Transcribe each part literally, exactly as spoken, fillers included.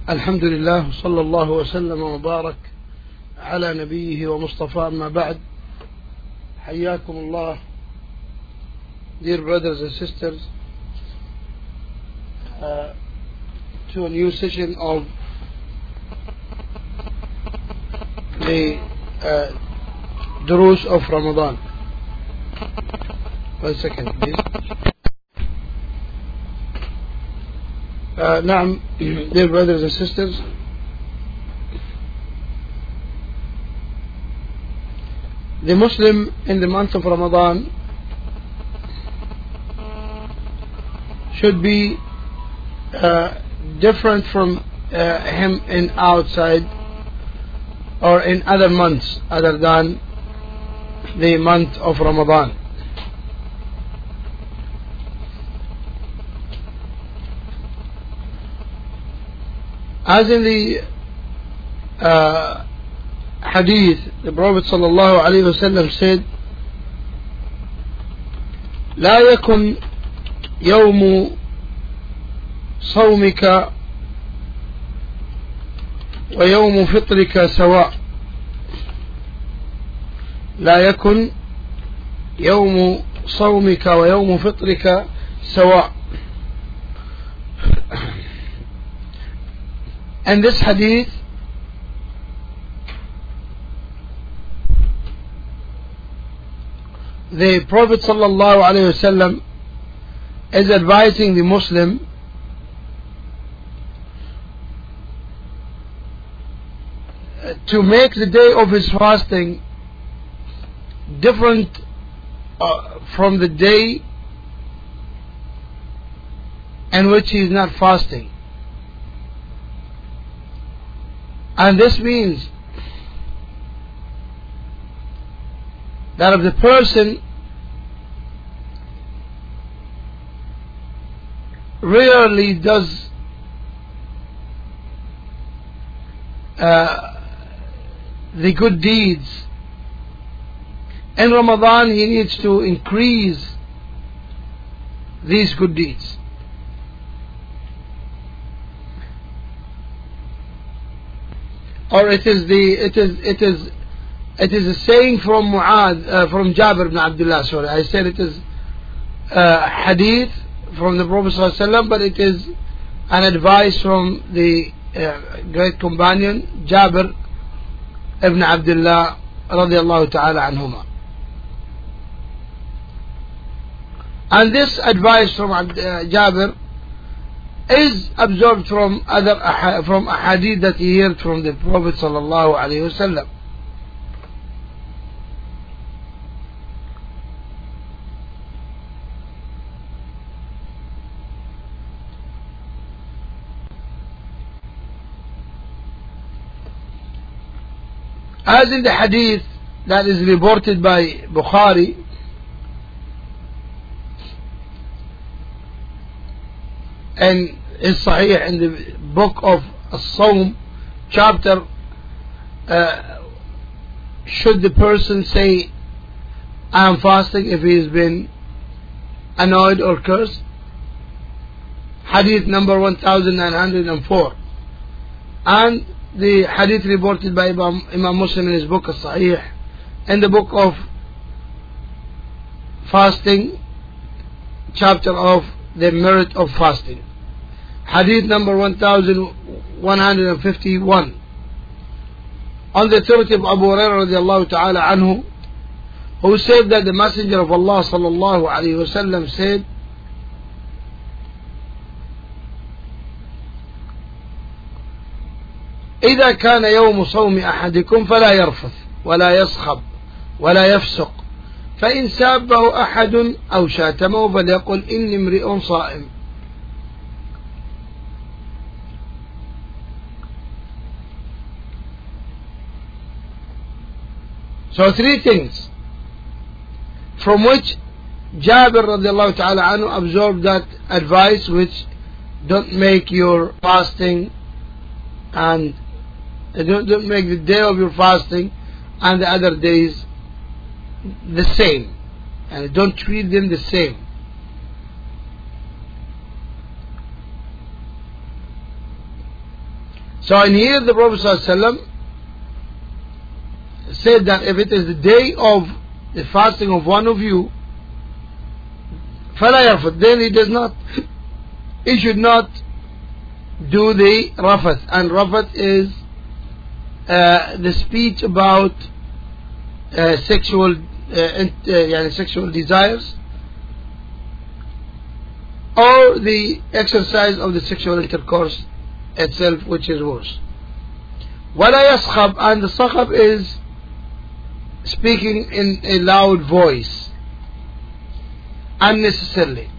الحمد لله وصلى الله وسلم وبارك على نبيه ومصطفى. أما بعد, حياكم الله, dear brothers and sisters, uh, to a new session of the uh, Durus of Ramadan. One second, please. Uh, نعم, dear brothers and sisters, the Muslim in the month of Ramadan should be uh, different from uh, him in outside or in other months other than the month of Ramadan. As in the uh, hadith, the Prophet sallallahu alaihi wasallam said, لا يكن يوم صومك ويوم فطرك سواء. لا يكن يوم صومك ويوم فطرك سواء. And this hadith the Prophet sallallahu alaihi wasallam is advising the Muslim to make the day of his fasting different uh, from the day in which he is not fasting. And this means that if the person rarely does uh, the good deeds in Ramadan, he needs to increase these good deeds. Or it is the it is it is it is a saying from Mu'adh, uh, from Jabir ibn Abdullah. Sorry, I said it is uh, hadith from the Prophet sallallahu alaihi wasallam, but it is an advice from the uh, great companion Jabir ibn Abdullah radiyallahu ta'ala anhuma. And this advice from uh, Jabir is absorbed from other from a hadith that he heard from the Prophet sallallahu alaihi wasallam. As in the hadith that is reported by Bukhari, and is Sahih in the book of As-Sawm chapter, uh, should the person say I am fasting if he has been annoyed or cursed? Hadith number one thousand nine hundred four. And the hadith reported by Imam, Imam Muslim in his book As-Sahih, in the book of fasting chapter of the merit of fasting, hadith number one thousand one hundred fifty-one, on the authority of Abu Hurairah radiallahu ta'ala anhu, who said that the Messenger of Allah sallallahu alayhi wasallam said, إذا كان يوم صوم أحدكم فلا يرفث ولا يصخب ولا يفسق فإن سابه أحد أو شاتمه فليقل إني امرئ صائم. So three things from which Jabir radiallahu ta'ala anhu absorbed that advice, which don't make your fasting and don't, don't make the day of your fasting and the other days the same, and don't treat them the same. So in here the Prophet ﷺ said that if it is the day of the fasting of one of you, فَلَا يَرْفُثْ, then he does not, he should not do the rafath. And rafath is uh, the speech about uh, sexual uh, uh, sexual desires, or the exercise of the sexual intercourse itself, which is worse. وَلَا يَصْخَبْ, and the sakhab is speaking in a loud voice unnecessarily.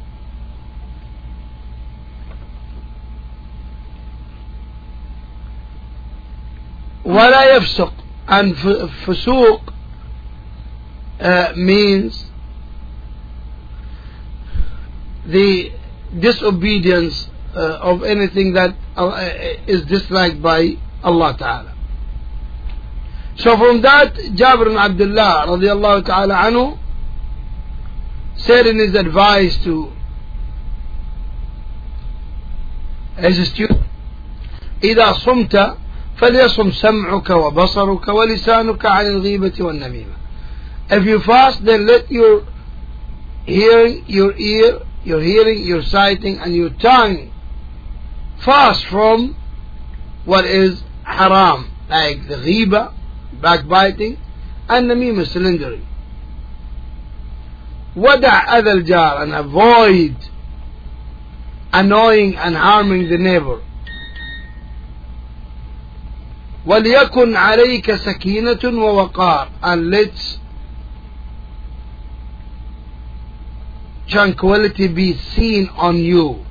وَلَا يَفْسُقْ, and fusuq uh, means the disobedience uh, of anything that uh, is disliked by Allah Ta'ala. So from that, Jabir ibn Abdullah radiallahu ta'ala anhu said in his advice to his student, إذا صمت فليصم سمعك وبصرك ولسانك عن الغيبة والنميمة. If you fast, then let your hearing, your ear, your hearing, your sighting, and your tongue fast from what is haram, like the ghiba, backbiting, and namima, slandering. وَدَعْ أَذَى الْجَارِ, and avoid annoying and harming the neighbor. وَلْيَكُنْ عَلَيْكَ سَكِينَةٌ وَوَقَارٌ, and let tranquility be seen on you.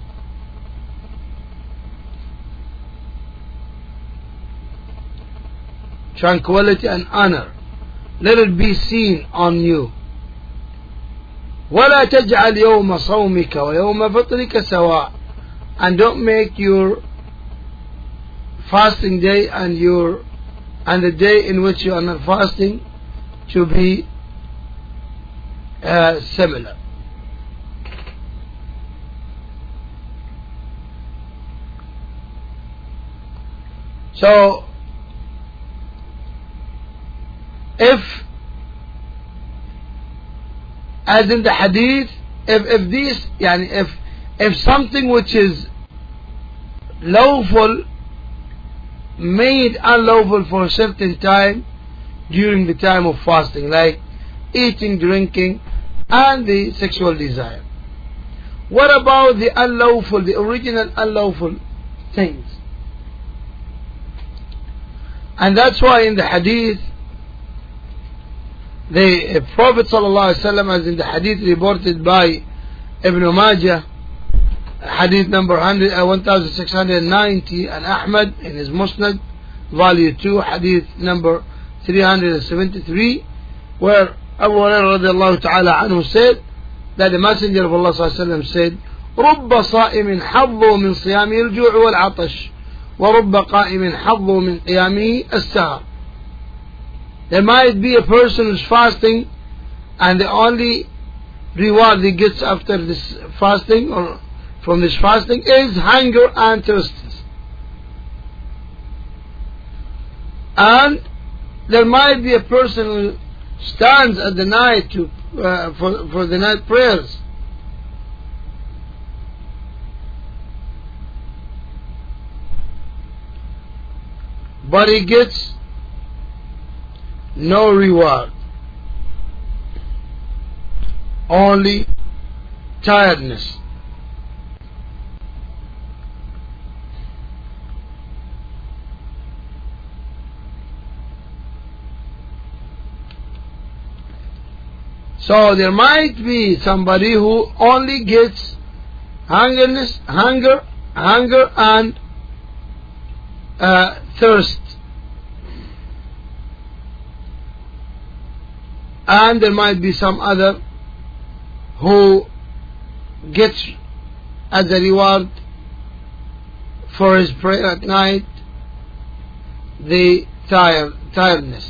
Tranquility and honor, let it be seen on you. وَلَا تَجْعَلْ يَوْمَ صَوْمِكَ وَيَوْمَ فِطْرِكَ سَوَاءً, and don't make your fasting day and your and the day in which you are not fasting to be uh, similar. So if, as in the hadith, if if this yani if if something which is lawful made unlawful for a certain time during the time of fasting, like eating, drinking, and the sexual desire, what about the unlawful, the original unlawful things? And that's why in the hadith, the Prophet ﷺ, as in the hadith reported by Ibn Majah, hadith number one thousand six hundred ninety, and Ahmad in his Musnad, volume two, hadith number three hundred seventy-three, where Abu Hurairah radiallahu ta'ala anhu said that the Messenger of Allah ﷺ said, رُبَّ صَائِمٍ حَظُّ مِنْ صِيَامِهِ الْجُوعُ وَالْعَطَشِ وَرُبَّ قَائِمٍ حَظُّ مِنْ قِيَامِهِ السَّهَرِ. There might be a person who's fasting, and the only reward he gets after this fasting, or from this fasting, is hunger and thirst. And there might be a person who stands at the night to uh, for, for the night prayers, but he gets no reward, only tiredness. So there might be somebody who only gets hungerness, hunger, hunger and uh, thirst. And there might be some other who gets as a reward for his prayer at night the tired, tiredness.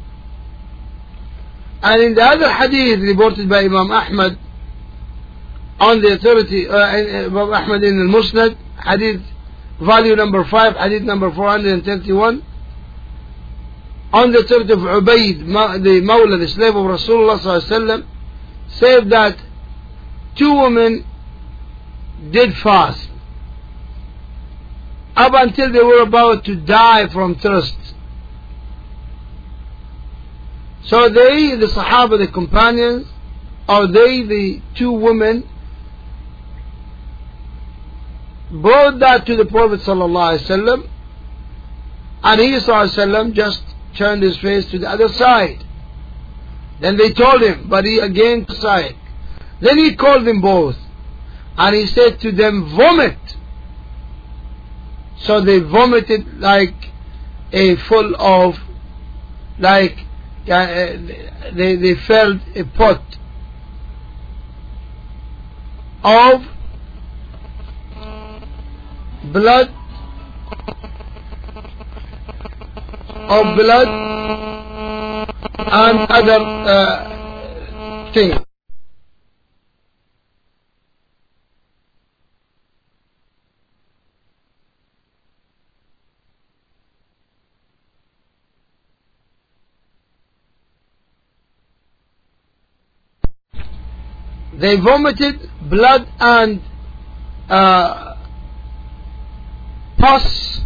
And in the other hadith reported by Imam Ahmad, on the authority uh, in, uh, Ahmad in al-Musnad, hadith value number five, hadith number four hundred thirty-one, on the authority of Ubayd, the Mawla, the slave of Rasulullah sallallahu alaihi wasallam, said that two women did fast up until they were about to die from thirst. So they, the Sahaba, the companions, or they, the two women, brought that to the Prophet sallallahu alaihi wasallam, and he sallallahu alaihi wasallam just turned his face to the other side. Then they told him, but he again sighed. Then he called them both, and he said to them, vomit. So they vomited like a full of, like uh, they, they filled a pot of blood, of blood and other uh, things. They vomited blood and uh, pus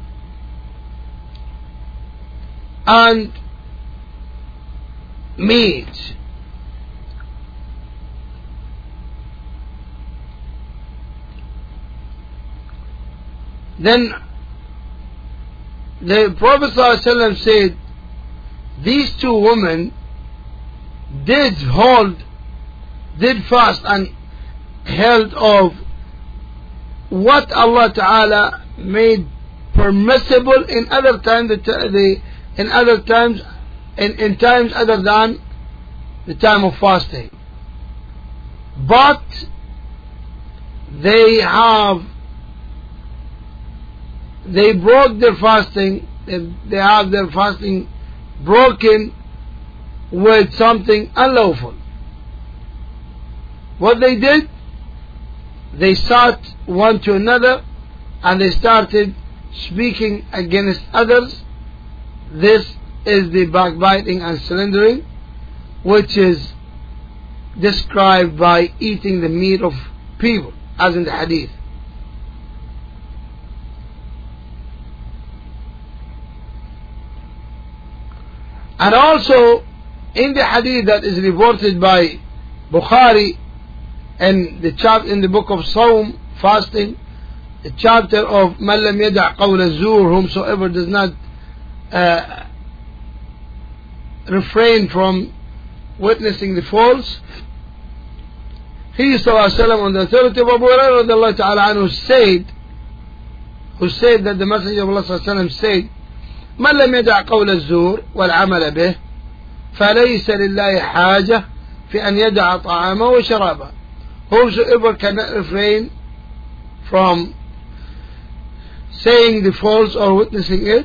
and meat. Then the Prophet ﷺ said, these two women did hold, did fast and held of what Allah Ta'ala made permissible in other times, the, the in other times, in, in times other than the time of fasting. But they have, they broke their fasting, they, they have their fasting broken with something unlawful. What they did, they sat one to another and they started speaking against others. This is the backbiting and slandering, which is described by eating the meat of people, as in the hadith. And also in the hadith that is reported by Bukhari in the chapter in the book of Sawm, fasting, the chapter of Man lam yada' qawl az-zur, whomsoever does not uh, refrain from witnessing the false. He sallallahu alaihi wasallam, on the authority of Abu Hurairah radiallahu ta'ala anhu, said, who said that the Messenger of Allah sallallahu alaihi wasallam said, من لم يدع قول الزور والعمل به فليس لله حاجة في أن يدع طعامه وشرابه. Whosoever cannot refrain from saying the false or witnessing it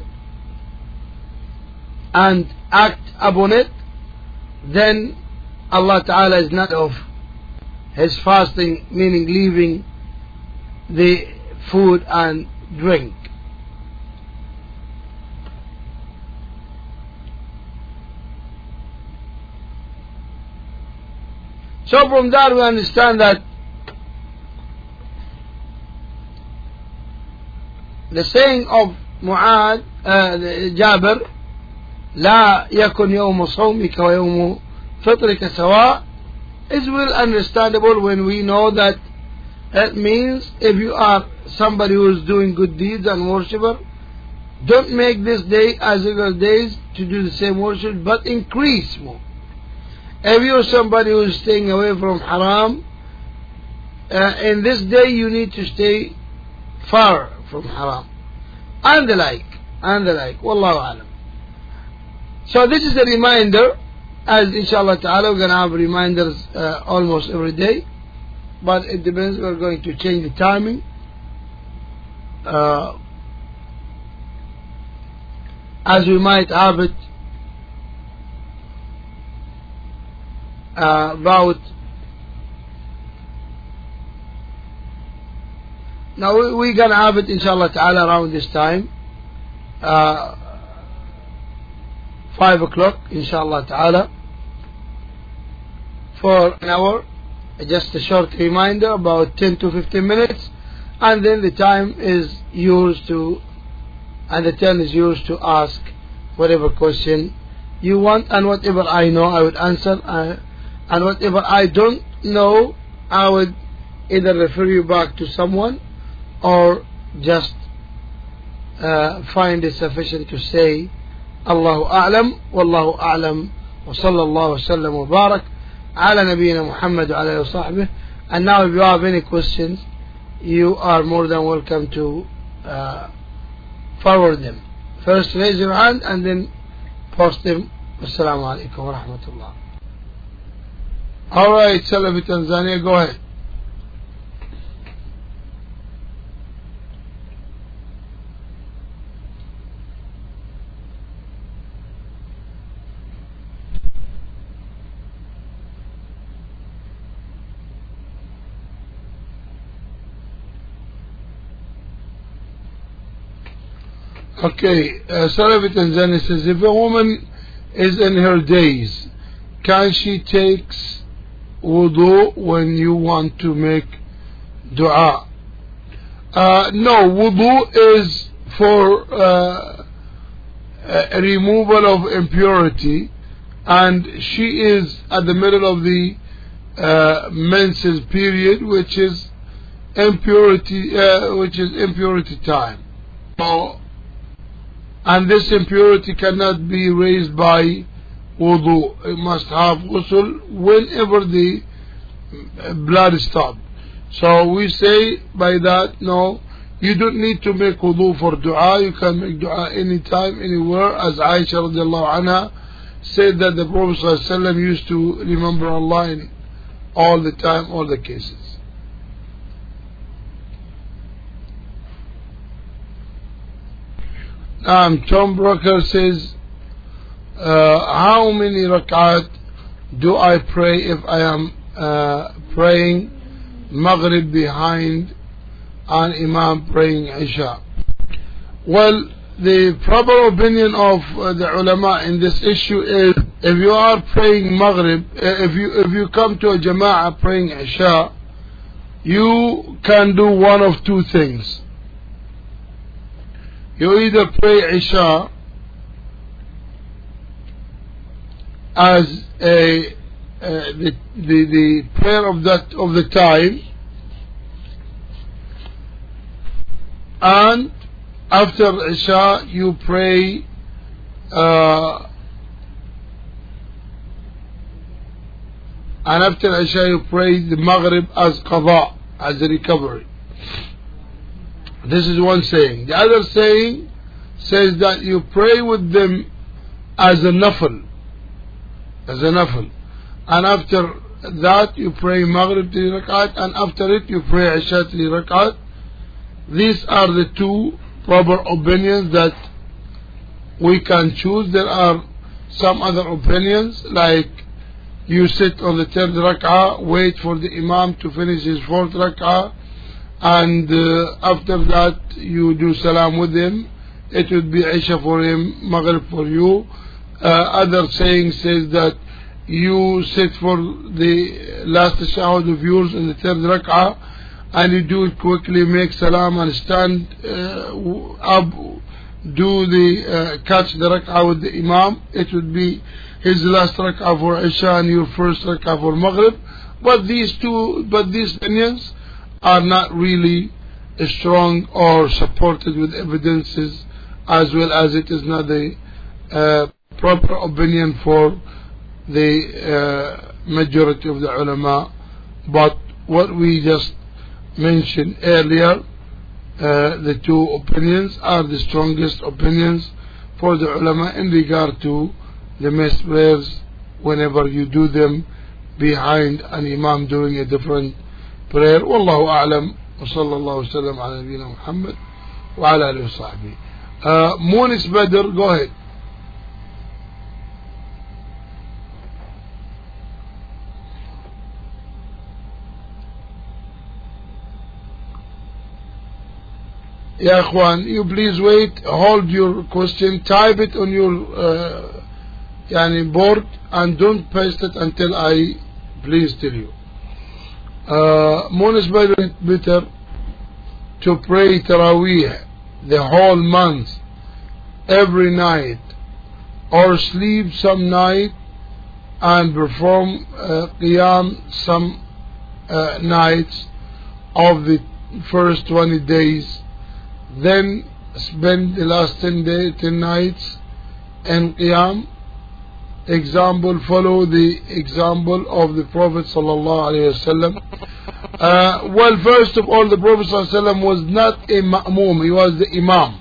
and act upon it, then Allah Ta'ala is not of his fasting, meaning leaving the food and drink. So from that we understand that the saying of Mu'ad, uh, Jabir, لا يكن يوم صومك ويوم فطرك سواء, is well understandable when we know that it means if you are somebody who is doing good deeds and worshipper, don't make this day as other days to do the same worship, but increase more. If you are somebody who is staying away from haram, uh, in this day you need to stay far from haram, and the like, and the like. Wallahu alam. So this is a reminder, as inshallah ta'ala we're going to have reminders uh, almost every day, but it depends, we're going to change the timing. Uh, as we might have it uh, about now we, we're gonna have it inshallah ta'ala around this time, uh, five o'clock inshallah ta'ala, for an hour. Just a short reminder, about ten to fifteen minutes, and then the time is yours to, and the turn is yours to ask whatever question you want, and whatever I know I would answer, uh, and whatever I don't know I would either refer you back to someone or just uh, find it sufficient to say Allahu A'lam, Wallahu A'lam, wa sallallahu wa sallam wa barak ala nabiyyina Muhammad wa alayhi wa sahbihi. And now if you have any questions, you are more than welcome to uh, forward them. First raise your hand and then post them. Assalamu alaikum wa rahmatullah. Alright, Salafi Tanzania, go ahead. Okay, uh, Salafi Tanzania says, if a woman is in her days, can she take wudu when you want to make dua? Uh, no, wudu is for uh, a removal of impurity, and she is at the middle of the uh, menses period, which is impurity, uh, which is impurity time. So, and this impurity cannot be raised by wudu. It must have ghusl whenever the blood stops. So we say by that, no, you don't need to make wudu for dua. You can make dua anytime, anywhere. As Aisha radiallahu anha said that the Prophet sallallahu alaihi wasallam used to remember Allah in all the time, all the cases. Um, Tom Broker says, uh, how many rak'at do I pray if I am uh, praying Maghrib behind an Imam praying Isha? Well, the proper opinion of uh, the ulama in this issue is, if you are praying Maghrib, uh, if you if you come to a Jama'ah praying Isha, you can do one of two things. You either pray Isha as a uh, the, the the prayer of that of the time, and after Isha you pray uh, and after Isha you pray the Maghrib as qada, as a recovery. This is one saying. The other saying says that you pray with them as a nafil, as a nafil, and after that you pray Maghrib three rakat, and after it you pray Isha three rakat. These are the two proper opinions that we can choose. There are some other opinions, like you sit on the third rak'ah, wait for the Imam to finish his fourth rak'ah, and uh, after that you do salam with him. It would be Isha for him, Maghrib for you. Uh, other saying says that you sit for the last tashahhud of yours in the third rak'ah, and you do it quickly, make salam and stand uh, up, do the uh, catch the rak'ah with the Imam. It would be his last rak'ah for Isha and your first rak'ah for Maghrib. But these two, but these opinions are not really strong or supported with evidences, as well as it is not the uh, proper opinion for the uh, majority of the ulama. But what we just mentioned earlier, uh, the two opinions are the strongest opinions for the ulama in regard to the missed prayers whenever you do them behind an imam doing a different prayer. Wallahu a'lam, wa sallallahu wa sallam ala nabiyyina Muhammad wa ala alihi wa sahbihi. Uh, Munis Badr, go ahead. Ya Ikhwan, you please wait, hold your question, type it on your uh, yani board and don't paste it until I please tell you. Uh, Moon is better to pray Taraweeh the whole month every night or sleep some night and perform uh, Qiyam some uh, nights of the first twenty days, then spend the last ten days, ten nights in Qiyam. Example, follow the example of the Prophet sallallahu alaihi wasallam. Uh, well, first of all, the Prophet sallallahu alaihi wasallam was not a ma'mum, he was the imam.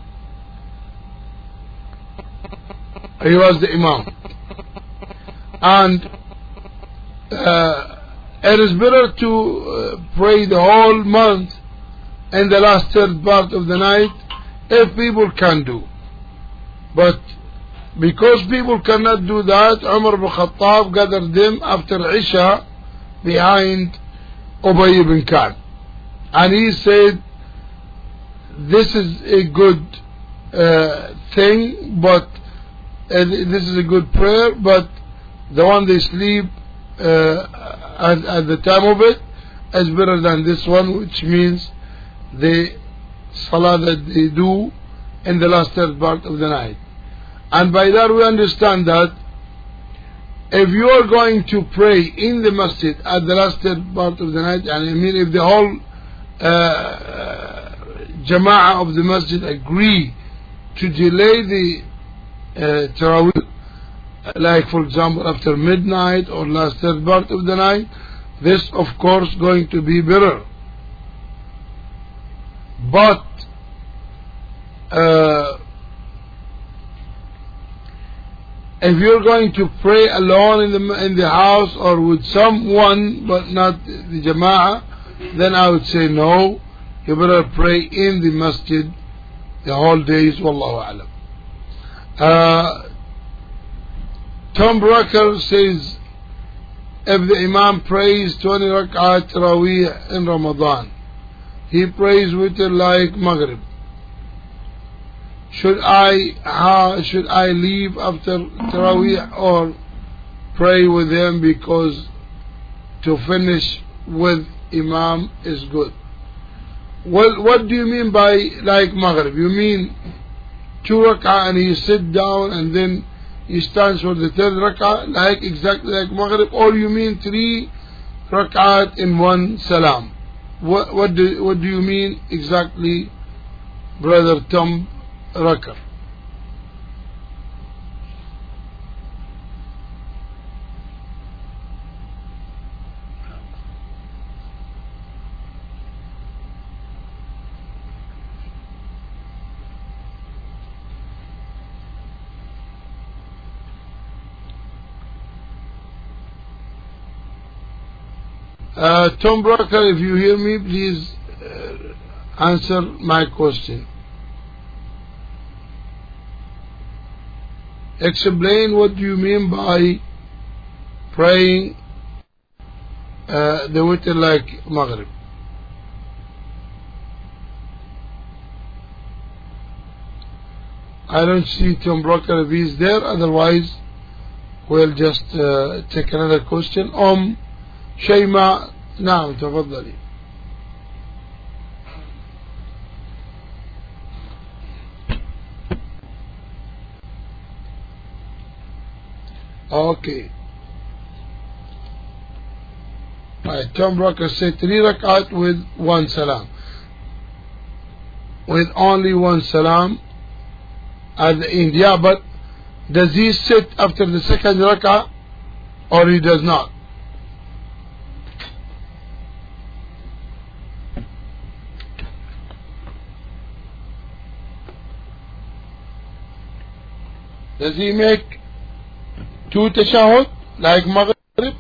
He was the imam. And uh, it is better to uh, pray the whole month in the last third part of the night if people can do. But because people cannot do that, Umar ibn Khattab gathered them after Isha behind Ubay ibn Ka'b. And he said, this is a good uh, thing, but uh, this is a good prayer, but the one they sleep uh, at, at the time of it is better than this one, which means the salah that they do in the last third part of the night. And by that we understand that if you are going to pray in the masjid at the last third part of the night, and I mean if the whole uh, jama'ah of the masjid agree to delay the uh, Taraweeh, like for example after midnight or last third part of the night, this of course going to be better. But uh, if you're going to pray alone in the in the house or with someone but not the jama'ah, then I would say no, you better pray in the masjid the whole days. Wallahu alam. Uh, Tom Brucker says, if the Imam prays twenty rak'at Taraweeh in Ramadan, he prays witr like Maghrib. Should I how should I leave after Taraweeh or pray with him, because to finish with Imam is good? Well, what do you mean by like Maghrib? You mean two rak'ah and you sit down and then you stand for the third rak'ah, like exactly like Maghrib, or you mean three rak'at in one salam? What what do what do you mean exactly, Brother Tom Rucker? Uh, Tom Brucker, if you hear me, please uh, answer my question. Explain what you mean by praying uh, the witr like Maghrib. I don't see Tom Brucker if he's there, otherwise we'll just uh, take another question. Um, شيماء نعم تفضلي. Okay. Right, Tom Brucker said three rakat with one salam. With only one salam at the end. Yeah, but does he sit after the second rakah or he does not? Does he make two tashahud like Maghrib?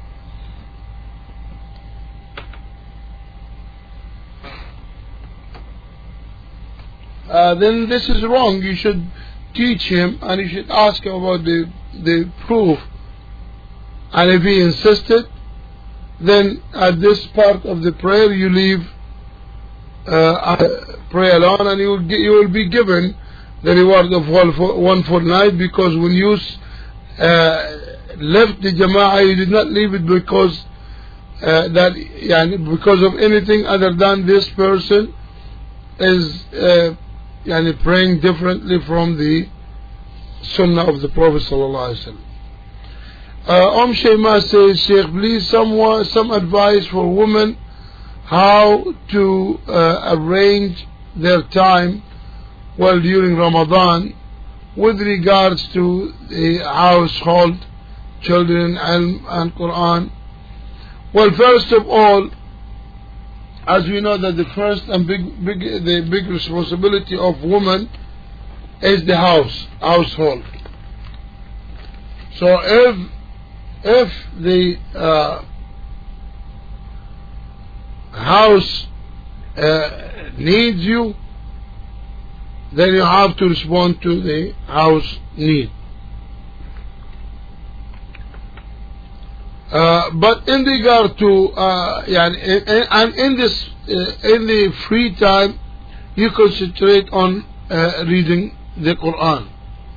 Uh, then this is wrong. You should teach him and you should ask him about the, the proof. And if he insisted, then at this part of the prayer you leave uh, pray alone, and you will, get, you will be given the reward of one full, one full night, because when you uh, left the Jama'ah, you did not leave it because uh, that yani, because of anything other than this person is uh, yani, praying differently from the Sunnah of the Prophet sallallahu alaihi wasallam. Uh, Om Shayma says, Sheikh, please someone, some advice for women how to uh, arrange their time while during Ramadan with regards to the household, children, and, and Quran. Well, first of all, as we know that the first and big, big, the big responsibility of woman is the house, household. So if if the uh, house uh, needs you, then you have to respond to the house need. Uh, but in regard to uh, yeah, and in this uh, in the free time, you concentrate on uh, reading the Quran.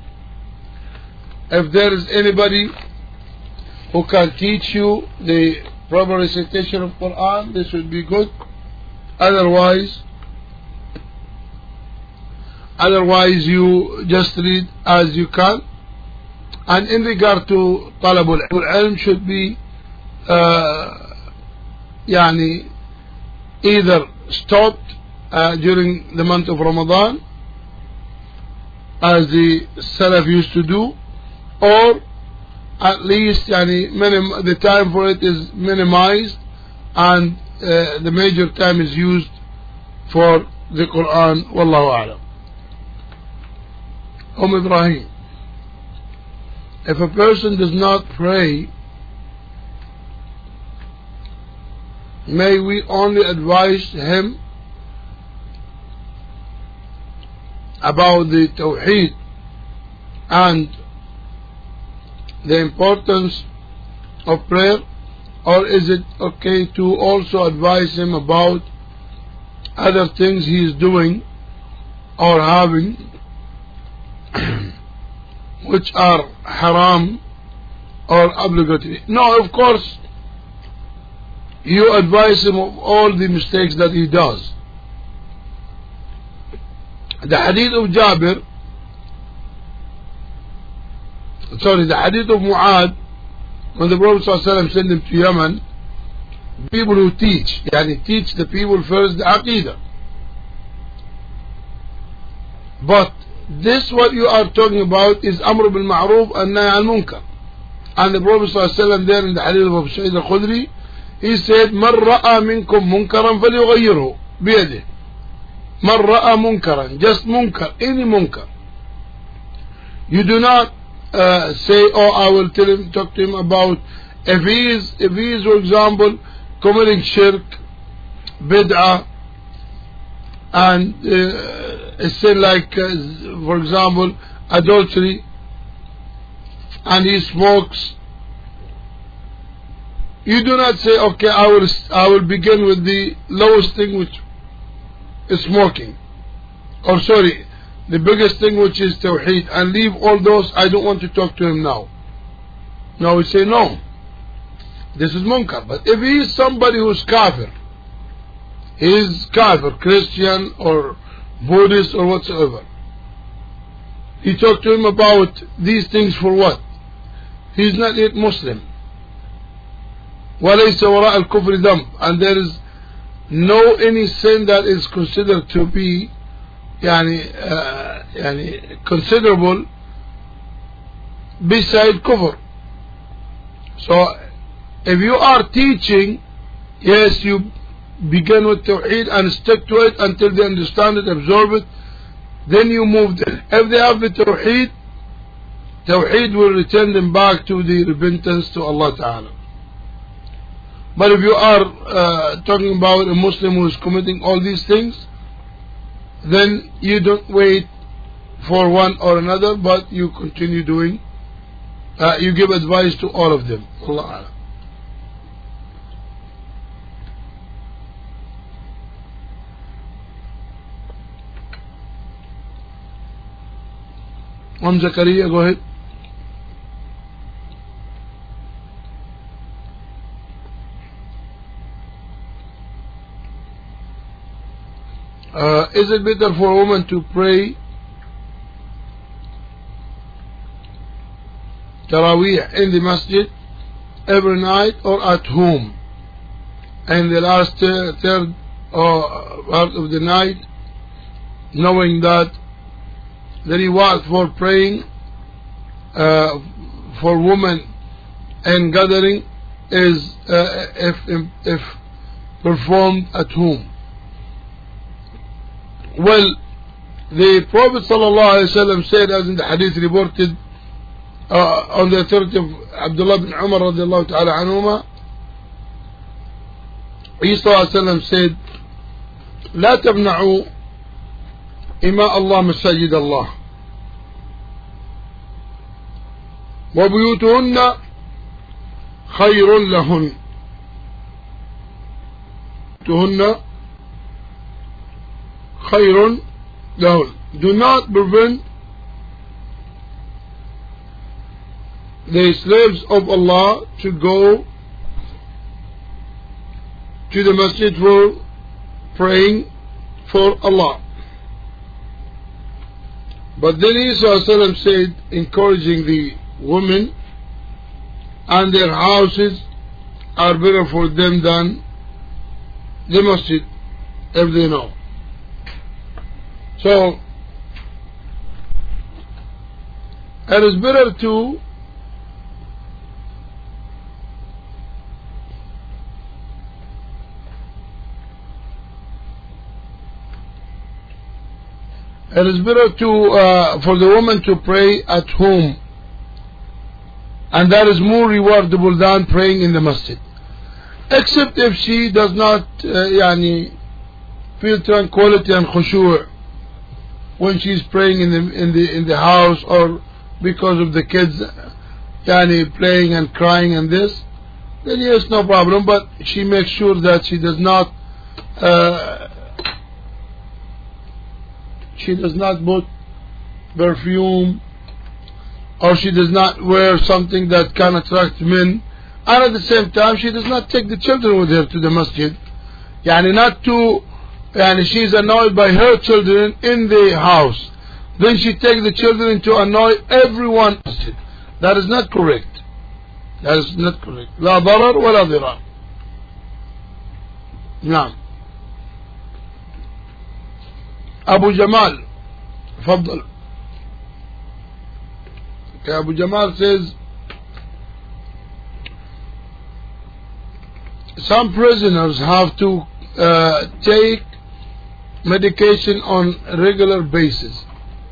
If there is anybody who can teach you the proper recitation of Quran, this would be good. Otherwise, otherwise you just read as you can. And in regard to Talabul Ilm, should be uh, yani either stopped uh, during the month of Ramadan, as the Salaf used to do, or at least yani, minim the time for it is minimized, and uh, the major time is used for the Quran. Wallahu a'lam. Umm Ibrahim, if a person does not pray, may we only advise him about the Tawheed and the importance of prayer, or is it okay to also advise him about other things he is doing or having which are haram or obligatory? No, of course you advise him of all the mistakes that he does. The hadith of Jabir, sorry, the hadith of Mu'ad, when the Prophet ﷺ sent him to Yemen, people who teach, yani teach the people first the Aqidah. But this what you are talking about is Amr bil Ma'ruf and Nahy al Munkar. And the Prophet ﷺ there in the hadith of Abu Sa'id al-Khudri, he said, من رأى منكم منكرا فليغيره بيده. من رأى منكرا, just munkar, any munkar. You do not uh, say, oh, I will tell him, talk to him about, if he is, if he is, for example, committing shirk, bid'ah, and uh, a sin like, uh, for example, adultery, and he smokes, you do not say, okay, I will, I will begin with the lowest thing, which is smoking, or sorry, the biggest thing, which is Tawheed, and leave all those. I don't want to talk to him now. Now we say, no, this is munkar. But if he is somebody who is kafir, he is kafir, Christian or Buddhist or whatsoever, he talked to him about these things for what? He is not yet Muslim. وَلَيْسَ وَرَاءَ الْكُفْرِ ذَنْبٌ, and there is no any sin that is considered to be yani, uh, yani considerable beside kufr. So if you are teaching, yes, you begin with Tawheed and stick to it until they understand it, absorb it, then you move them. If they have the Tawheed, Tawheed will return them back to the repentance to Allah Ta'ala. But if you are uh, talking about a Muslim who is committing all these things, then you don't wait for one or another, but you continue doing, uh, you give advice to all of them. Allah. Mom Zakaria, go ahead. Uh, is it better for a woman to pray Taraweeh in the masjid every night or at home, and the last uh, third or part of the night, knowing that the reward for praying uh, for women and gathering is uh, if, if performed at home? Well, the Prophet ﷺ said, as in the hadith reported uh, on the authority of Abdullah bin Umar radiallahu ta'ala anhuma, he ﷺ said, لا تمنعوا إماء الله مساجد الله وبيوتهن خير لهن تهن خير لهن. Do not prevent the slaves of Allah to go to the masjid for praying for Allah. But then he ﷺ said, encouraging the women, and their houses are better for them than the masjid, if they know. So it is better to It is better to uh, for the woman to pray at home, and that is more rewardable than praying in the masjid, except if she does not uh, yani, feel tranquility and khushu' when she is praying in the in the in the house, or because of the kids yani, playing and crying and this, then yes, no problem. But she makes sure that she does not uh, she does not put perfume, or she does not wear something that can attract men, and at the same time she does not take the children with her to the masjid. Yani not to, yani she is annoyed by her children in the house, then she takes the children to annoy everyone. That is not correct. That is not correct. لا ضرر ولا ضرار. نعم. Abu Jamal, Fadl. Okay, Abu Jamal says, some prisoners have to uh, take medication on a regular basis.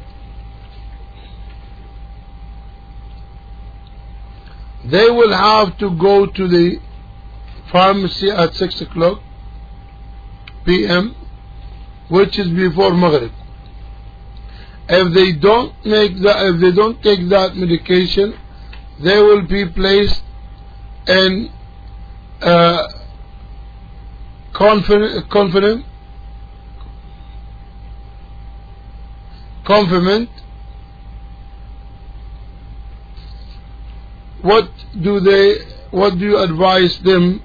They will have to go to the pharmacy at six o'clock p m, which is before Maghrib. If they don't make that, if they don't take that medication, they will be placed in uh, confinement, confinement, confinement. What do they? What do you advise them?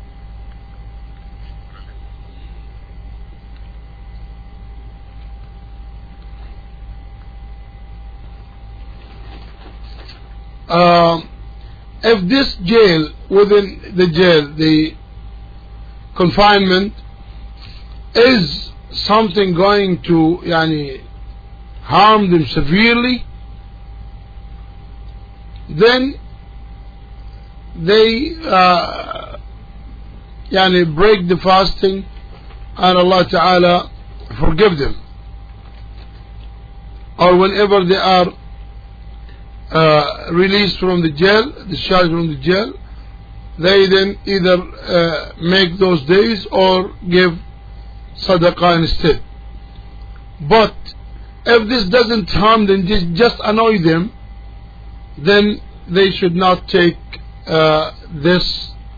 Um, if this jail, within the jail, the confinement is something going to yani, harm them severely, then they uh, yani, break the fasting, and Allah Ta'ala forgive them. Or whenever they are Uh, released from the jail, discharged from the jail, they then either uh, make those days or give sadaqah instead. But if this doesn't harm them, just, just annoy them, then they should not take uh, this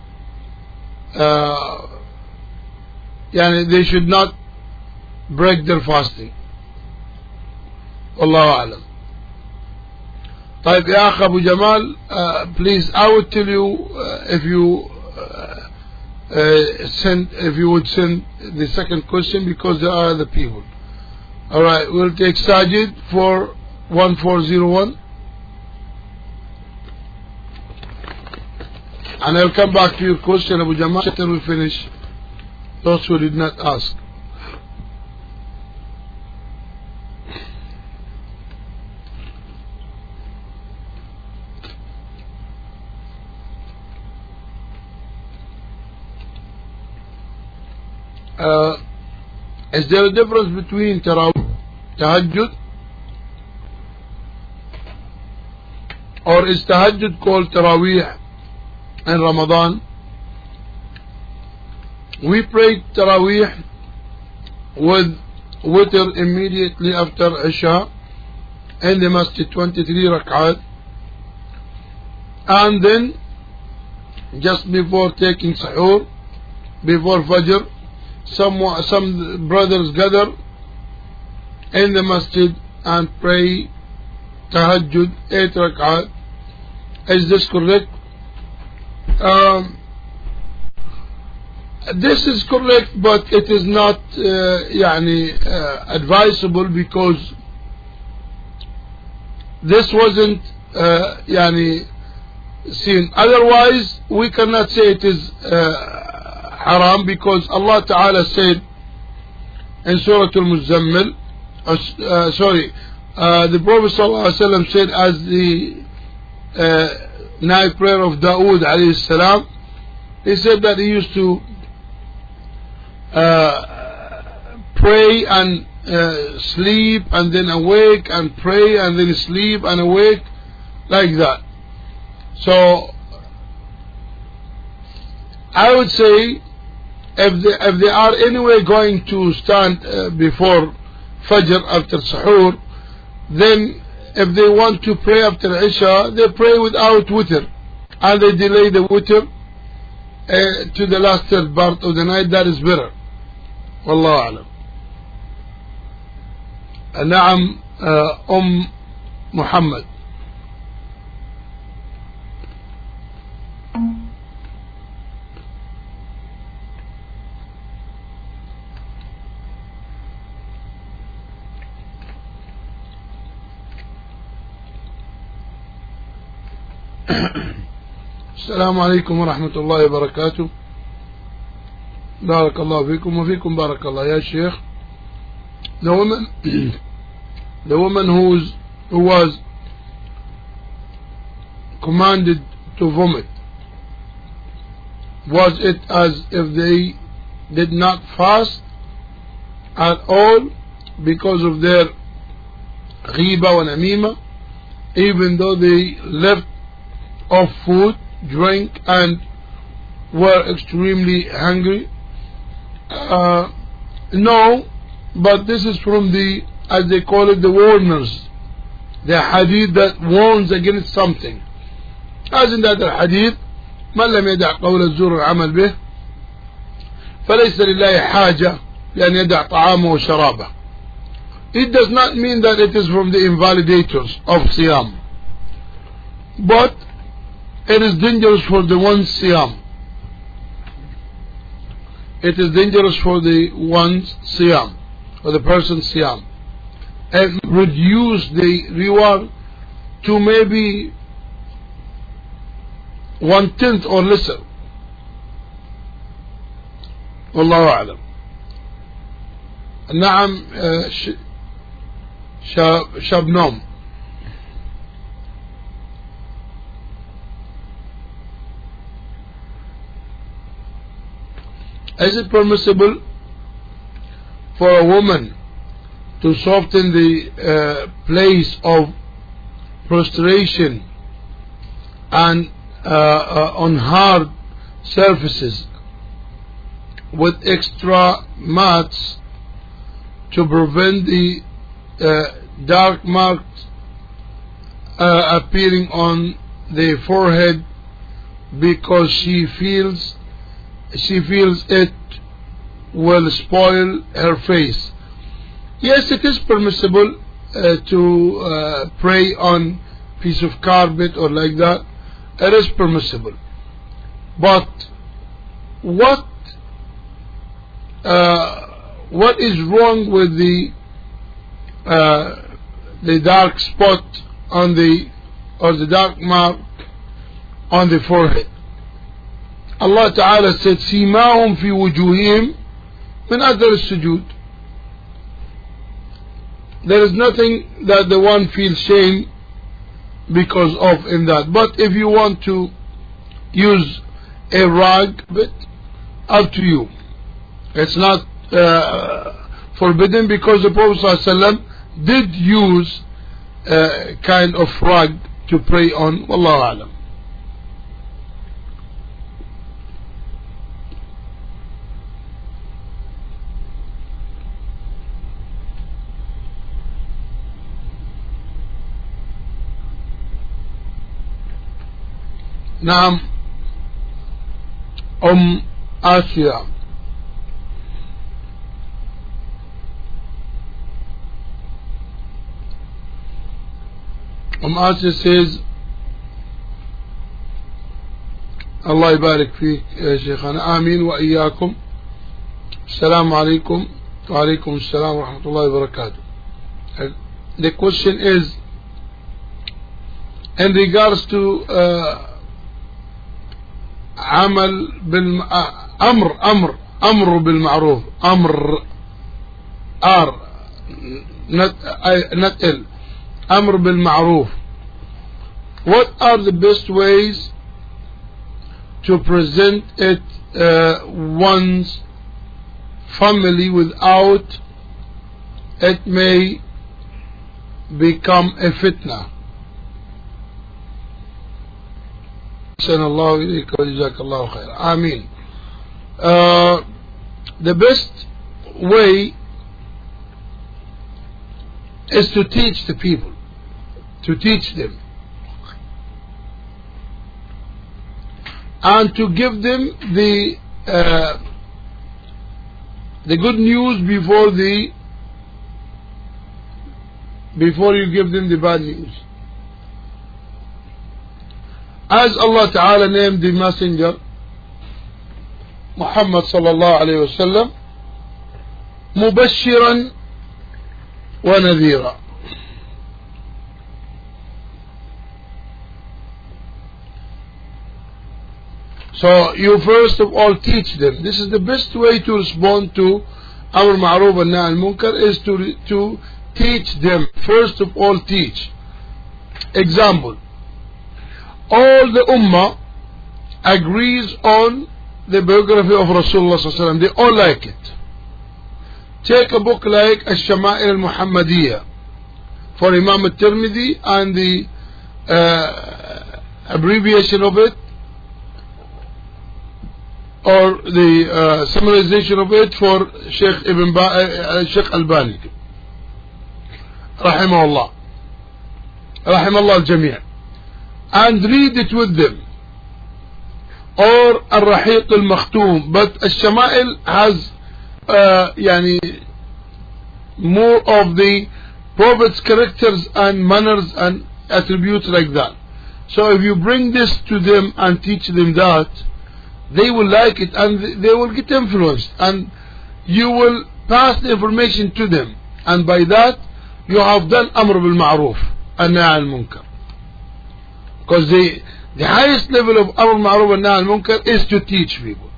uh, yani they should not break their fasting. Wallahu a'lam. طيب يا أخ أبو جمال, uh, please, I would tell you uh, if you uh, uh, send, if you would send the second question, because there are other people. All right, we'll take Sajid for one four zero one, and I'll come back to your question, Abu Jamal, until we finish those who did not ask. Uh, is there a difference between Tarawih, Tahajjud, or is Tahajjud called Tarawih in Ramadan? We pray Tarawih with witr immediately after Isha in the Masjid, twenty-three rak'at, and then just before taking Sahur, before Fajr, Some, some brothers gather in the masjid and pray Tahajjud, eight rak'at. Is this correct? Um, this is correct, but it is not uh, يعني, uh, advisable, because this wasn't uh, يعني, seen. Otherwise, we cannot say it is uh, haram, because Allah Ta'ala said in Surah Al-Muzammil, uh, uh, sorry, uh, the Prophet Sallallahu Alaihi Wasallam said, as the uh, night prayer of Dawood alayhi salam, he said that he used to uh, pray and uh, sleep and then awake, and pray and then sleep and awake, like that. So I would say, if they, if they are anyway going to stand uh, before Fajr after Sahur, then if they want to pray after Isha, they pray without witr, and they delay the witr uh, to the last third part of the night. That is better. Wallahu a'lam. Naam, uh, Umm Muhammad. السلام عليكم ورحمة الله وبركاته. بارك الله فيكم وفيكم بارك الله يا شيخ. The woman, the woman who's, who was commanded to vomit, was it as if they did not fast at all because of their ghiba wa namima, even though they left off food, drink, and were extremely hungry? Uh, no, but this is from the, as they call it, the warners, the hadith that warns against something. As in that hadith, من لم يدع قول الزور والعمل به فليس لله حاجة لأن يدع طعامه وشرابه. It does not mean that it is from the invalidators of Siyam, but it is dangerous for the one's Siyam. It is dangerous for the one's Siyam, or the person's Siyam, and reduce the reward to maybe one tenth or lesser. Wallahu a'lam. نعم شابنوم. Is it permissible for a woman to soften the uh, place of prostration and uh, uh, on hard surfaces with extra mats to prevent the uh, dark marks uh, appearing on the forehead, because she feels she feels it will spoil her face? Yes, it is permissible uh, to uh, pray on piece of carpet or like that, it is permissible. But what uh, what is wrong with the uh, the dark spot on the or the dark mark on the forehead? Allah Ta'ala said, سِيمَاهُمْ فِي وُجُوهِهِمْ مِنْ أَثَرِ السُّجُودِ. There is nothing that the one feels shame because of in that. But if you want to use a rag, but up to you. It's not uh, forbidden, because the Prophet ﷺ did use a kind of rag to pray on. Wallahu alam. نعم أم آسيا. أم آسيا says, الله يبارك فيك يا شيخنا. آمين وإياكم. السلام عليكم. وعليكم السلام ورحمة الله وبركاته. The question is in regards to uh, عمل بالم... أمر أمر أمر بالمعروف. أمر R not, not L. أمر بالمعروف. What are the best ways to present it uh, one's family without it may become a fitna? أحسن الله إليك وجزاك الله خير. آمين. Uh, the best way is to teach the people, to teach them, and to give them the uh, the good news before the before you give them the bad news. As Allah Ta'ala named the messenger Muhammad sallallahu alayhi wa sallam مبشرا ونذيرا. So you first of all teach them. This is the best way to respond to Amr Ma'ruf and Nahy al-Munkar, is to, to teach them. First of all teach. Example, all the Ummah agrees on the biography of Rasulullah sallallahu alaihi wasallam. They all like it. Take a book like Al-Shama'il al-Muhammadiyya for Imam al-Tirmidhi, and the uh, abbreviation of it, or the uh, summarization of it for Sheikh Ibn ba uh, Sheikh Albani rahimahullah, rahimahullah al-Jami', and read it with them. Or Al-Rahiq al-Makhtoom. But Al-Shama'il has uh, yani more of the Prophet's characters and manners and attributes like that. So if you bring this to them and teach them that, they will like it and they will get influenced, and you will pass the information to them, and by that you have done Amr bil Ma'ruf and Nahy al-Munkar. Because the, the highest level of Amr bil Ma'ruf and Nahy al-Munkar is to teach people.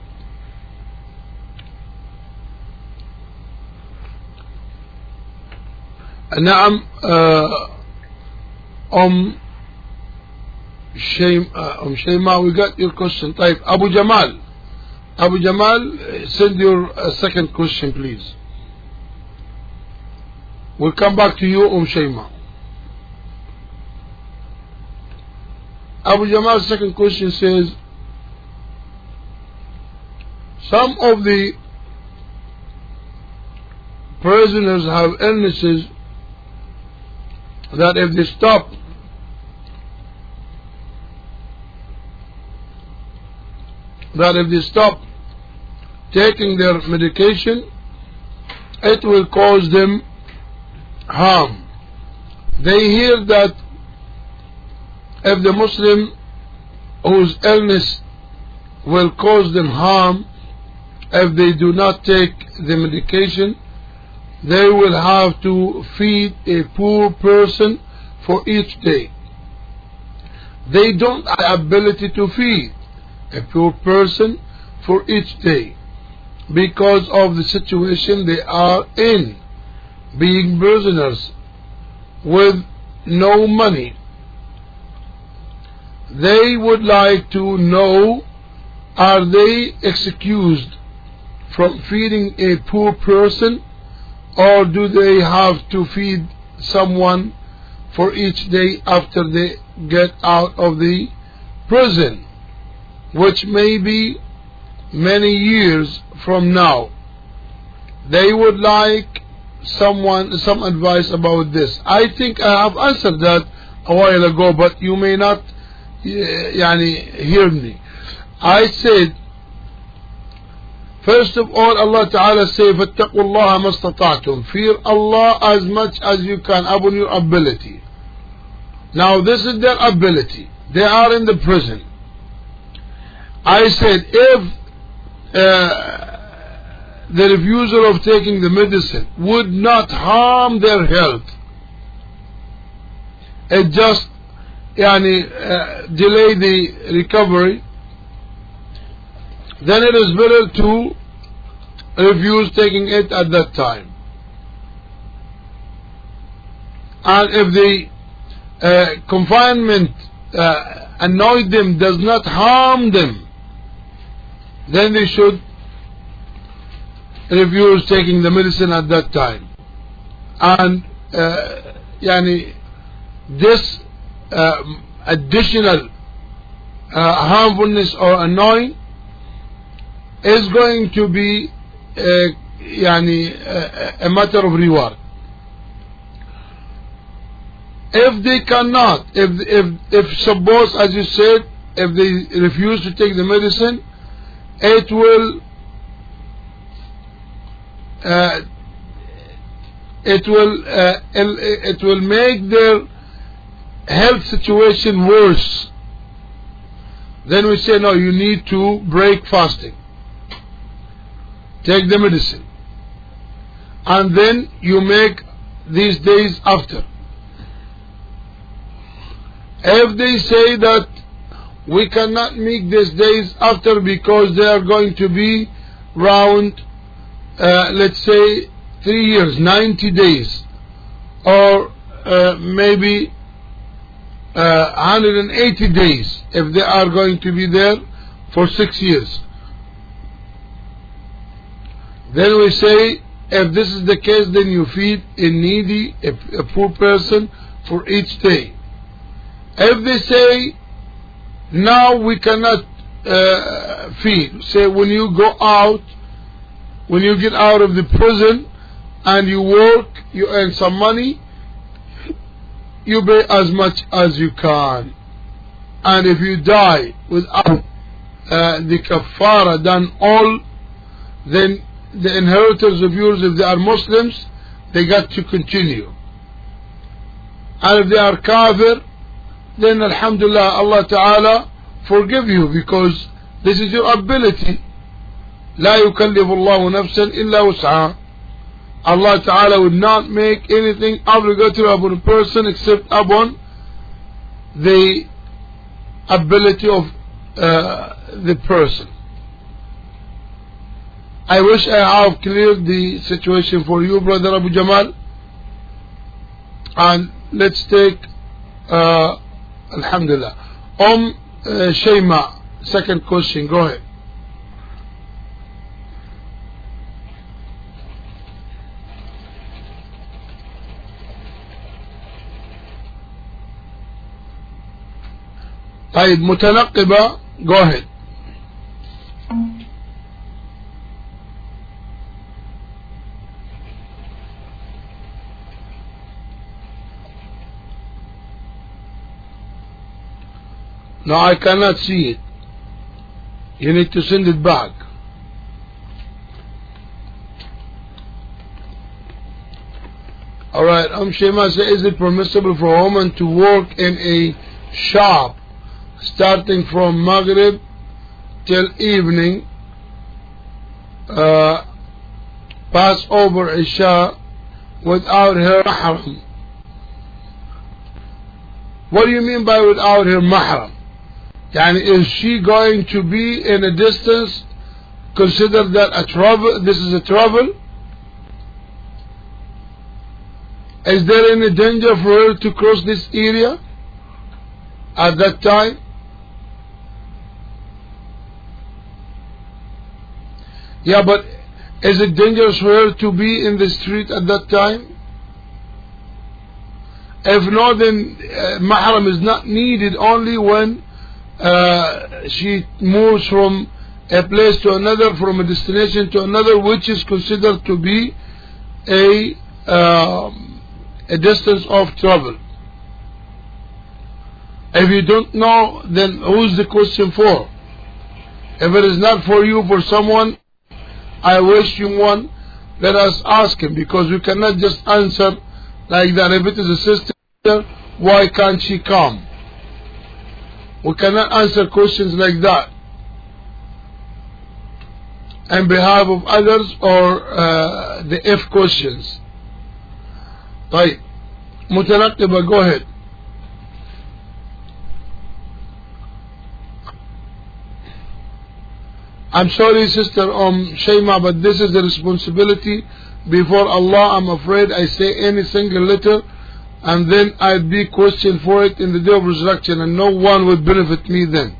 نعم. أم شيم أم شيماء, we got your question. طيب Abu Jamal, Abu Jamal, send your uh, second question please. We'll come back to you, Umm Shayma. Abu Jamal's second question says, some of the prisoners have illnesses that if they stop that if they stop taking their medication, it will cause them harm. They hear that if the Muslim whose illness will cause them harm, if they do not take the medication, they will have to feed a poor person for each day. They don't have the ability to feed a poor person for each day because of the situation they are in, being prisoners with no money. They would like to know, are they excused from feeding a poor person, or do they have to feed someone for each day after they get out of the prison, which may be many years from now? They would like someone some advice about this. I think I have answered that a while ago, but you may not يعني hear me. I said, first of all, Allah Ta'ala said, فَاتَّقُوا اللَّهَ مَا اسْتَطَعْتُمْ. Fear Allah as much as you can upon your ability. Now this is their ability. They are in the prison. I said, if uh, the refusal of taking the medicine would not harm their health, it just yani, uh, delay the recovery, then it is better to refuse taking it at that time. And if the uh, confinement uh, annoyed them, does not harm them, then they should refuse taking the medicine at that time. And uh, yani, this uh, additional uh, harmfulness or annoying is going to be uh, yani, uh, a matter of reward. If they cannot, if, if, if suppose, as you said, if they refuse to take the medicine, it will uh, it will uh, it will make their health situation worse. Then we say, no, you need to break fasting, take the medicine, and then you make these days after. If they say that we cannot make these days after because they are going to be round uh, let's say three years, ninety days, or uh, maybe uh, one hundred eighty days, if they are going to be there for six years, then we say, if this is the case, then you feed a needy, a, a poor person for each day. If they say, now we cannot uh, feed, say when you go out, when you get out of the prison and you work, you earn some money, you pay as much as you can. And if you die without uh, the kafara done all, then the inheritors of yours, if they are Muslims, they got to continue. And if they are kafir, then alhamdulillah, Allah Ta'ala forgive you, because this is your ability. لا يكلف الله نفسا إلا وسعها. Allah Ta'ala would not make anything obligatory upon a person except upon the ability of uh, the person. I wish I have cleared the situation for you, brother Abu Jamal. And let's take uh, alhamdulillah, Om uh, Shayma, second question, go ahead. طيب متنقبة, go ahead. No, I cannot see it. You need to send it back. Alright, um Shema says, is it permissible for a woman to work in a shop starting from Maghrib till evening, uh, pass over Isha without her mahram. What do you mean by without her mahram? Yani, is she going to be in a distance? Consider that a travel, this is a travel. Is there any danger for her to cross this area at that time? Yeah, but is it dangerous for her to be in the street at that time? If not, then uh, mahram is not needed only when uh, she moves from a place to another, from a destination to another, which is considered to be a uh, a distance of travel. If you don't know, then who's the question for? If it is not for you, for someone, I wish you one, let us ask him, because we cannot just answer like that. If it is a sister, why can't she come? We cannot answer questions like that on behalf of others or uh, the if questions. طيب متنقبة, go ahead. I'm sorry, Sister um, Shayma, but this is the responsibility before Allah. I'm afraid I say any single letter and then I'd be questioned for it in the day of resurrection, and no one would benefit me then.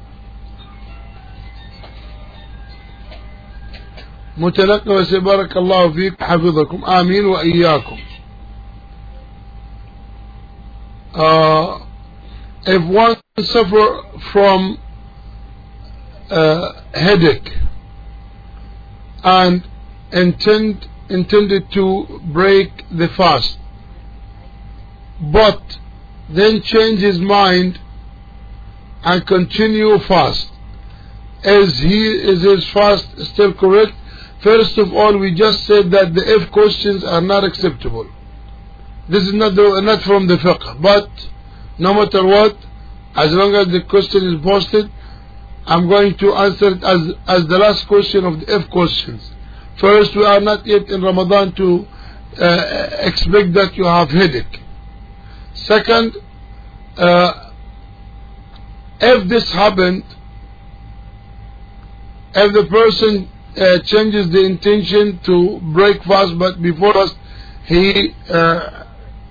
متنقبة سبارك الله فيك حفظكم آمين وإياكم. Uh, if one suffer from uh, headache and intend intended to break the fast, but then change his mind and continue fast, is he is his fast still correct? First of all, we just said that the if questions are not acceptable. This is not the, not from the fiqh, but no matter what, as long as the question is posted, I'm going to answer it as as the last question of the if questions. First, we are not yet in Ramadan to uh, expect that you have headache. Second, uh, if this happened, if the person uh, changes the intention to break fast, but before fast he uh,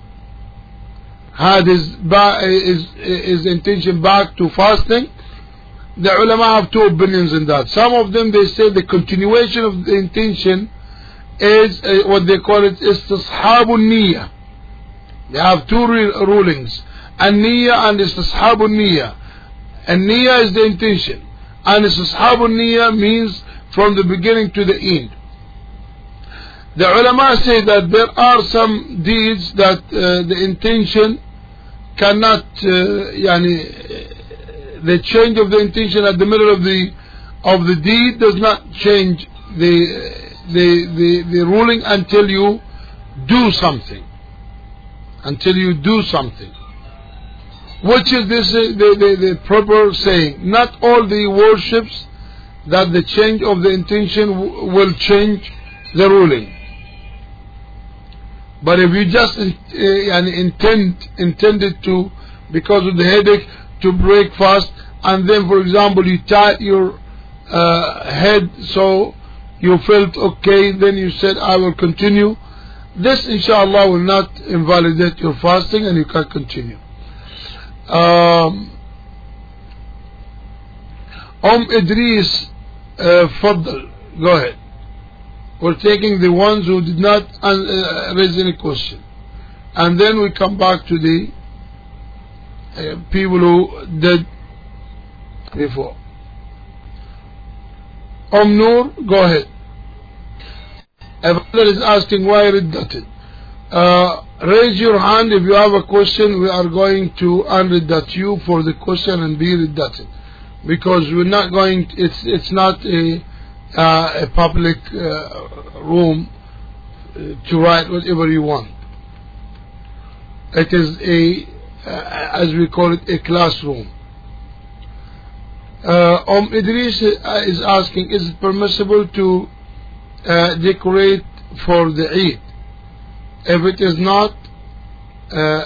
had his, his, his intention back to fasting, the ulama have two opinions in that. Some of them, they say the continuation of the intention is uh, what they call it istishabun niyyah. They have two rulings, an-niyyah and istishabun niyyah. An-niyyah is the intention, and istishabun niyyah means from the beginning to the end. The ulama say that there are some deeds that uh, the intention cannot, uh, yani, the change of the intention at the middle of the of the deed does not change the the the, the ruling until you do something. Until you do something, which is this uh, the, the the proper saying. Not all the worships that the change of the intention w will change the ruling. But if you just uh, intend intended to, because of the headache, to break fast, and then for example you tied your uh, head so you felt okay, then you said I will continue, this inshallah will not invalidate your fasting and you can continue. um, Om Idris, uh, Faddal, go ahead. We're taking the ones who did not uh, raise any question, and then we come back to the uh, people who did before. Om Noor, go ahead. A brother is asking why reddated. Uh, raise your hand if you have a question. We are going to unreddat you for the question and be reddatted, because we're not going to, it's it's not a uh, a public uh, room uh, to write whatever you want. It is a uh, as we call it, a classroom. Uh, Om Idris is asking, is it permissible to uh, decorate for the Eid if it is not uh,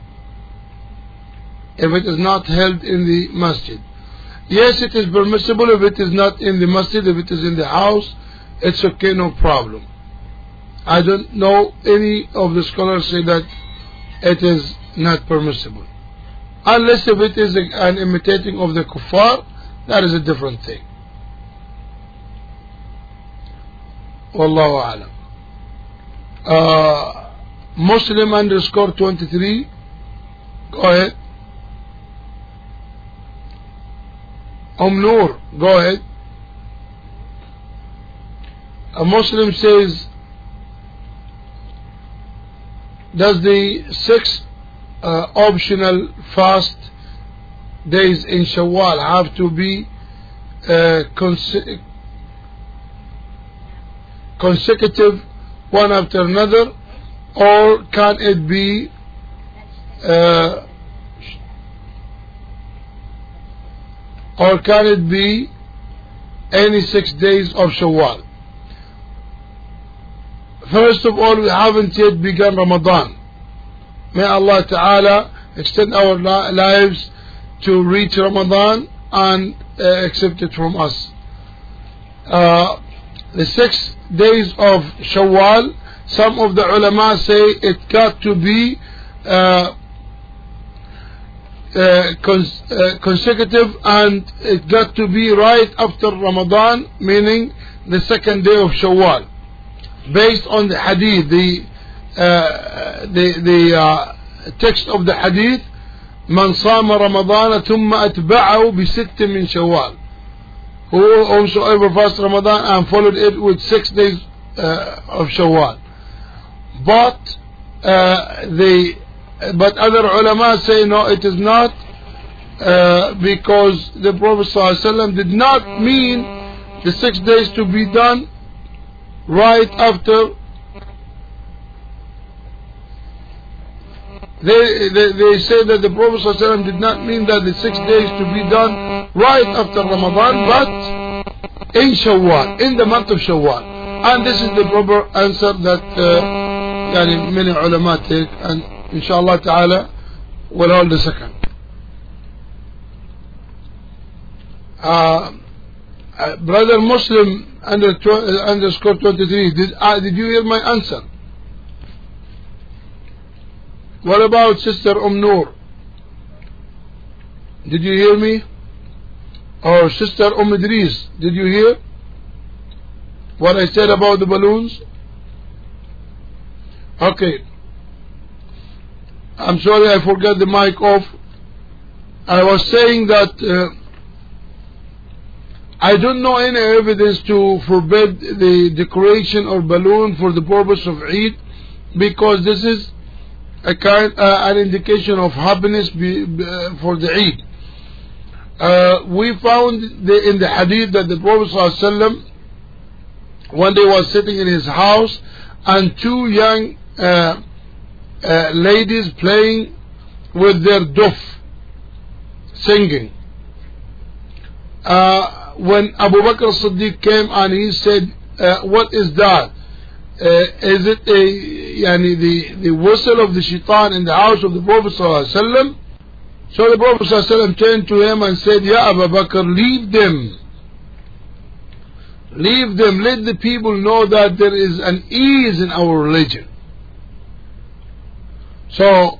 if it is not held in the masjid? Yes, it is permissible if it is not in the masjid. If it is in the house, it's okay, no problem. I don't know any of the scholars say that it is not permissible, unless if it is an imitating of the kuffar. That is a different thing. Wallahu a'lam. Uh, Muslim underscore twenty-three. Go ahead. Om Noor, go ahead. A Muslim says, does the six uh, optional fast days in Shawwal have to be uh, cons consecutive one after another, or can it be uh, or can it be any six days of Shawwal? First of all, we haven't yet begun Ramadan. May Allah Ta'ala extend our lives to reach Ramadan and uh, accept it from us. Uh, the six days of Shawwal, some of the ulama say it got to be uh, uh, cons uh, consecutive, and it got to be right after Ramadan, meaning the second day of Shawwal, based on the hadith, the uh, the the uh, text of the hadith. من صام رمضان ثم أتبعه بست من شوال. Whosoever fasted Ramadan and followed it with six days uh, of Shawwal. But uh, the but other ulama say no, it is not, uh, because the Prophet ﷺ did not mean the six days to be done right after. They, they, they say that the Prophet ﷺ did not mean that the six days to be done right after Ramadan, but in Shawwal, in the month of Shawwal. And this is the proper answer that uh, many ulama take, and inshallah ta'ala will hold the second. Uh, uh, brother Muslim under tw uh, underscore twenty-three, did, uh, did you hear my answer? What about Sister Umm Noor? Did you hear me? Or Sister Umm Idris, did you hear what I said about the balloons? Okay. I'm sorry, I forgot the mic off. I was saying that uh, I don't know any evidence to forbid the decoration or balloon for the purpose of Eid, because this is a kind, uh, an indication of happiness be, uh, for the Eid. Uh, we found the, in the hadith that the Prophet ﷺ, one day was sitting in his house, and two young uh, uh, ladies playing with their duf, singing. Uh, when Abu Bakr as-Siddiq came and he said, uh, what is that? Uh, is it a, yani the, the whistle of the shaitan in the house of the Prophet ﷺ? So the Prophet ﷺ turned to him and said, Ya Abu Bakr, leave them. Leave them. Let the people know that there is an ease in our religion. So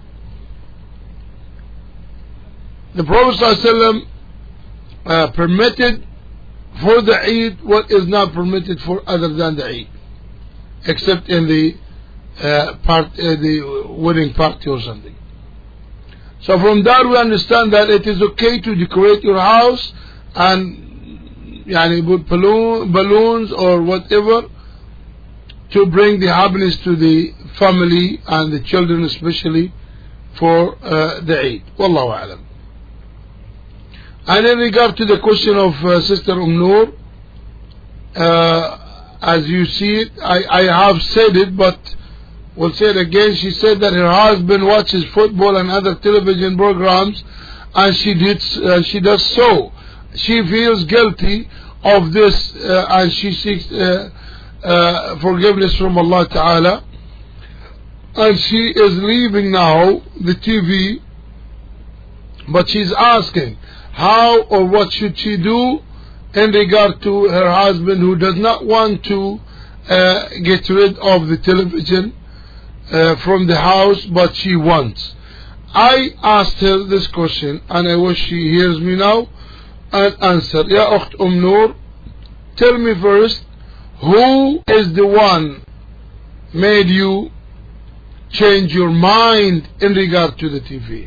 the Prophet ﷺ uh, permitted for the Eid what is not permitted for other than the Eid, except in the uh, part, uh, the wedding party or something. So from that we understand that it is okay to decorate your house and yani, put balloon, balloons or whatever to bring the happiness to the family and the children, especially for uh, the Eid. Wallahu a'lam. And in regard to the question of uh, Sister Umm Noor, uh, as you see it, I, I have said it, but We'll say it again. She said that her husband watches football and other television programs, and she did, uh, she does so. She feels guilty of this, uh, and she seeks uh, uh, forgiveness from Allah Ta'ala. And she is leaving now the T V, but she's asking how or what should she do in regard to her husband who does not want to uh, get rid of the television uh, from the house, but she wants. I asked her this question, and I wish she hears me now and answer. Ya Ukht Umm Noor, tell me first, who is the one made you change your mind in regard to the T V?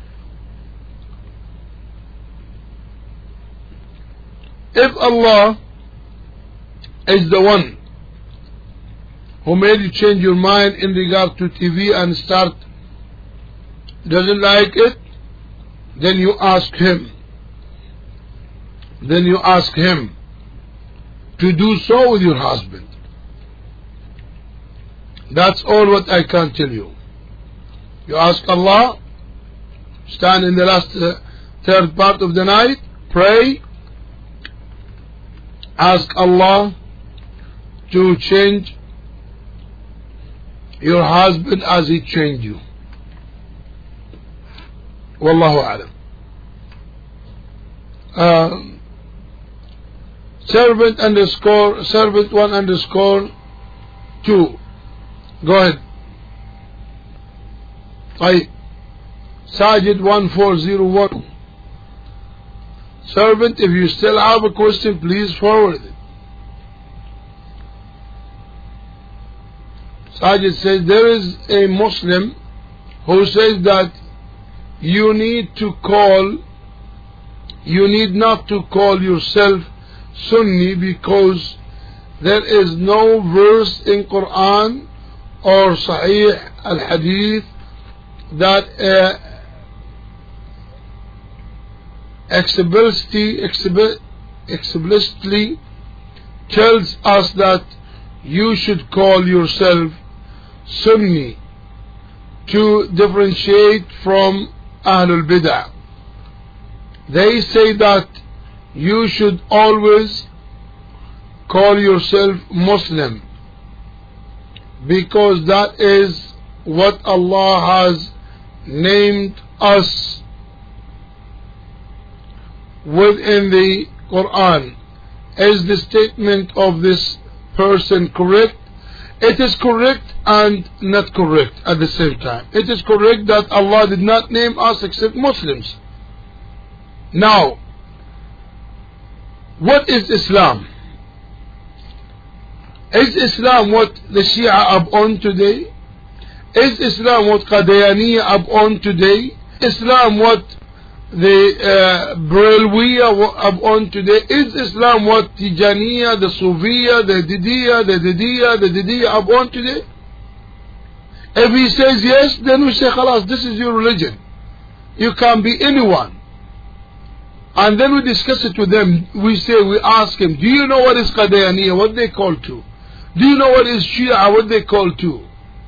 If Allah is the one who made you change your mind in regard to T V and start doesn't like it, then you ask him. Then you ask him to do so with your husband. That's all what I can tell you. You ask Allah, stand in the last uh, third part of the night, pray, ask Allah to change your husband as he changed you. Wallahu a'lam. Um, servant underscore servant one underscore two. Go ahead. I Sajid one four zero one. Servant, if you still have a question, please forward it. Sajid says there is a Muslim who says that you need to call, you need not to call yourself Sunni because there is no verse in Quran or Sahih al-Hadith that uh, explicitly, explicitly tells us that you should call yourself Sunni to differentiate from Ahlul Bid'ah. They say that you should always call yourself Muslim because that is what Allah has named us within the Quran. Is the statement of this person correct? It is correct and not correct at the same time. It is correct that Allah did not name us except Muslims. Now, what is Islam? Is Islam what the Shia are on today? Is Islam what Qadianiyya are on today? Islam what the uh, Brelwiya are on today? Is Islam what Tijaniya, the Sufiya, the Didiya, the Didiya, the Didiya are on today? If he says yes, then we say, Khalas, this is your religion. You can be anyone. And then we discuss it with them. We say, we ask him, do you know what is Qadianiyya, what they call to? Do you know what is Shia, what they call to?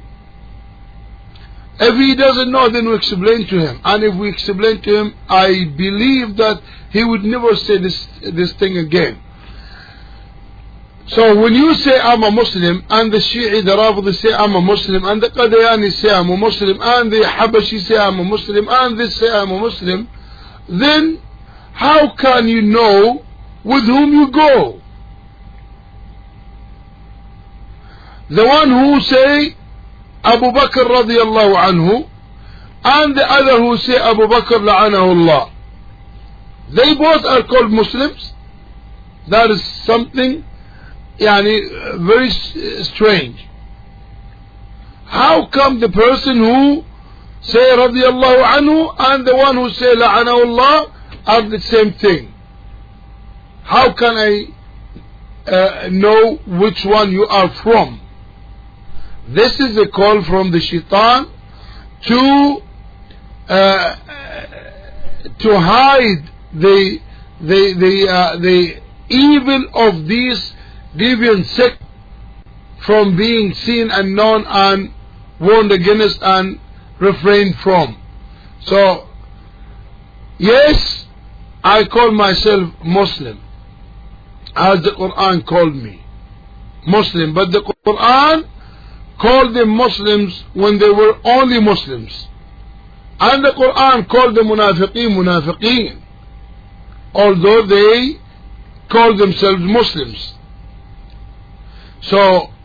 If he doesn't know, then we explain to him. And if we explain to him, I believe that he would never say this, this thing again. So when you say I'm a Muslim, and the Shi'i, the Rafidi say I'm a Muslim, and the Qadiani say I'm a Muslim, and the Habashi say I'm a Muslim, and this say I'm a Muslim, then how can you know with whom you go? The one who say Abu Bakr radiallahu anhu, and the other who say Abu Bakr la'anahu Allah, they both are called Muslims. That is something yani, very strange. How come the person who say radiallahu anhu and the one who say la'anahu Allah are the same thing? How can I uh, know which one you are from? This is a call from the shaitan to uh, to hide the the the uh, the evil of these deviant sect from being seen and known and warned against and refrained from. So, yes, I call myself Muslim, as the Quran called me Muslim, but the Quran called them Muslims when they were only Muslims, and the Quran called the Munafiqeen Munafiqeen, although they call themselves Muslims. So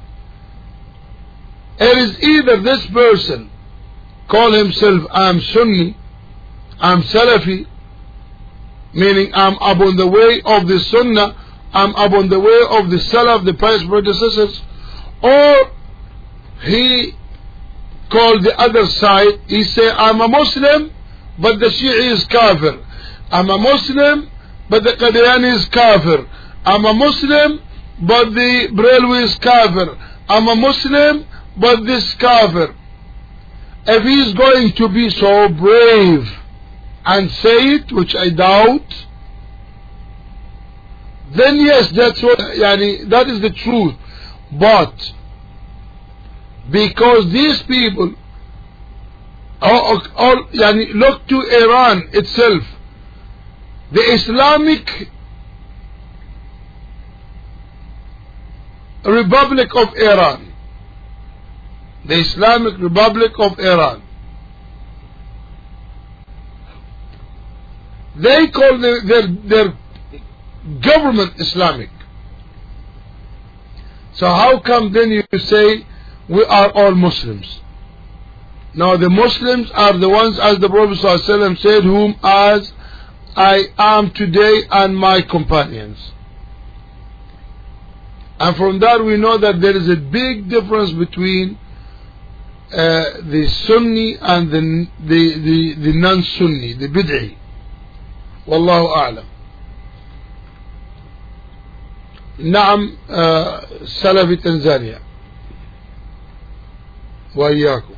it is either this person call himself I'm Sunni, I'm Salafi, meaning I'm upon the way of the Sunnah, I'm upon the way of the Salaf, the pious predecessors, or he called the other side, he say I'm a Muslim but the Shi'i is kafir, I'm a Muslim but the Qadiani is kafir, I'm a Muslim but the Brelwi is kafir, I'm a Muslim but this kafir. If he is going to be so brave and say it, which I doubt, then yes, that's what, yani, that is the truth. But because these people or, or, yani, look to Iran itself, the Islamic Republic of Iran, the Islamic Republic of Iran, they call their, their, their government Islamic. So how come then you say we are all Muslims? Now the Muslims are the ones, as the Prophet ﷺ said, whom as I am today and my companions. And from that we know that there is a big difference between uh, the Sunni and the, the, the, the non-Sunni, the Bid'i. Wallahu a'lam. نعم سلفي تنزانيا وإياكم.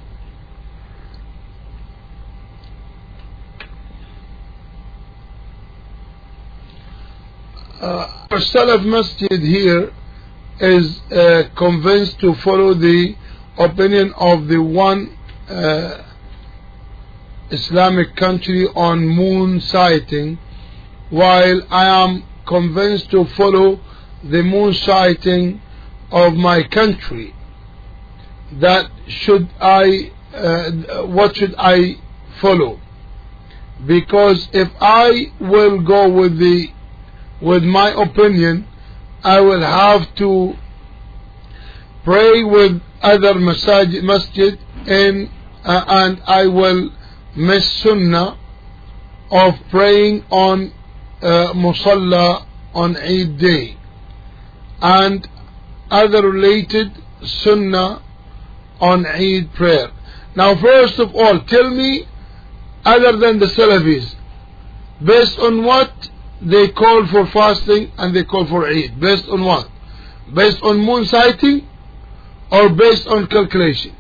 Uh, our Salaf Masjid here is uh, convinced to follow the opinion of the one uh, Islamic country on moon sighting, while I am convinced to follow the moon sighting of my country. That should I, uh, what should I follow? Because if I will go with the with my opinion, I will have to pray with other masajid, masjid in, uh, and I will miss sunnah of praying on uh, musalla on Eid day and other related sunnah on Eid prayer. Now first of all, tell me, other than the Salafis, based on what they call for fasting and they call for Eid? Based on what? Based on moon sighting or based on calculation?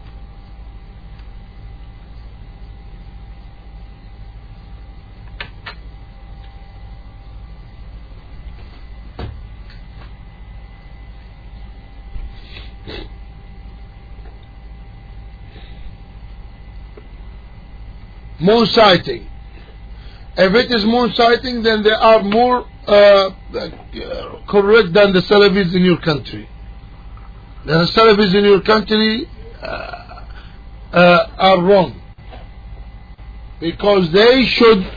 Moon sighting. If it is moon sighting, then they are more uh, correct than the Salafis in your country. The Salafis in your country uh, uh, are wrong, because they should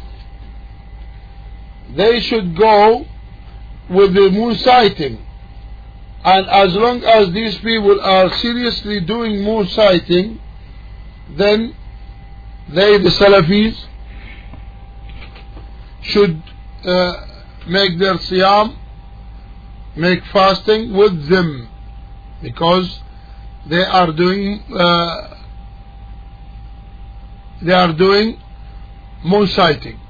they should go with the moon sighting, and as long as these people are seriously doing moon sighting, then they, the Salafis, should uh, make their siyam, make fasting with them, because they are doing uh, they are doing moon sighting.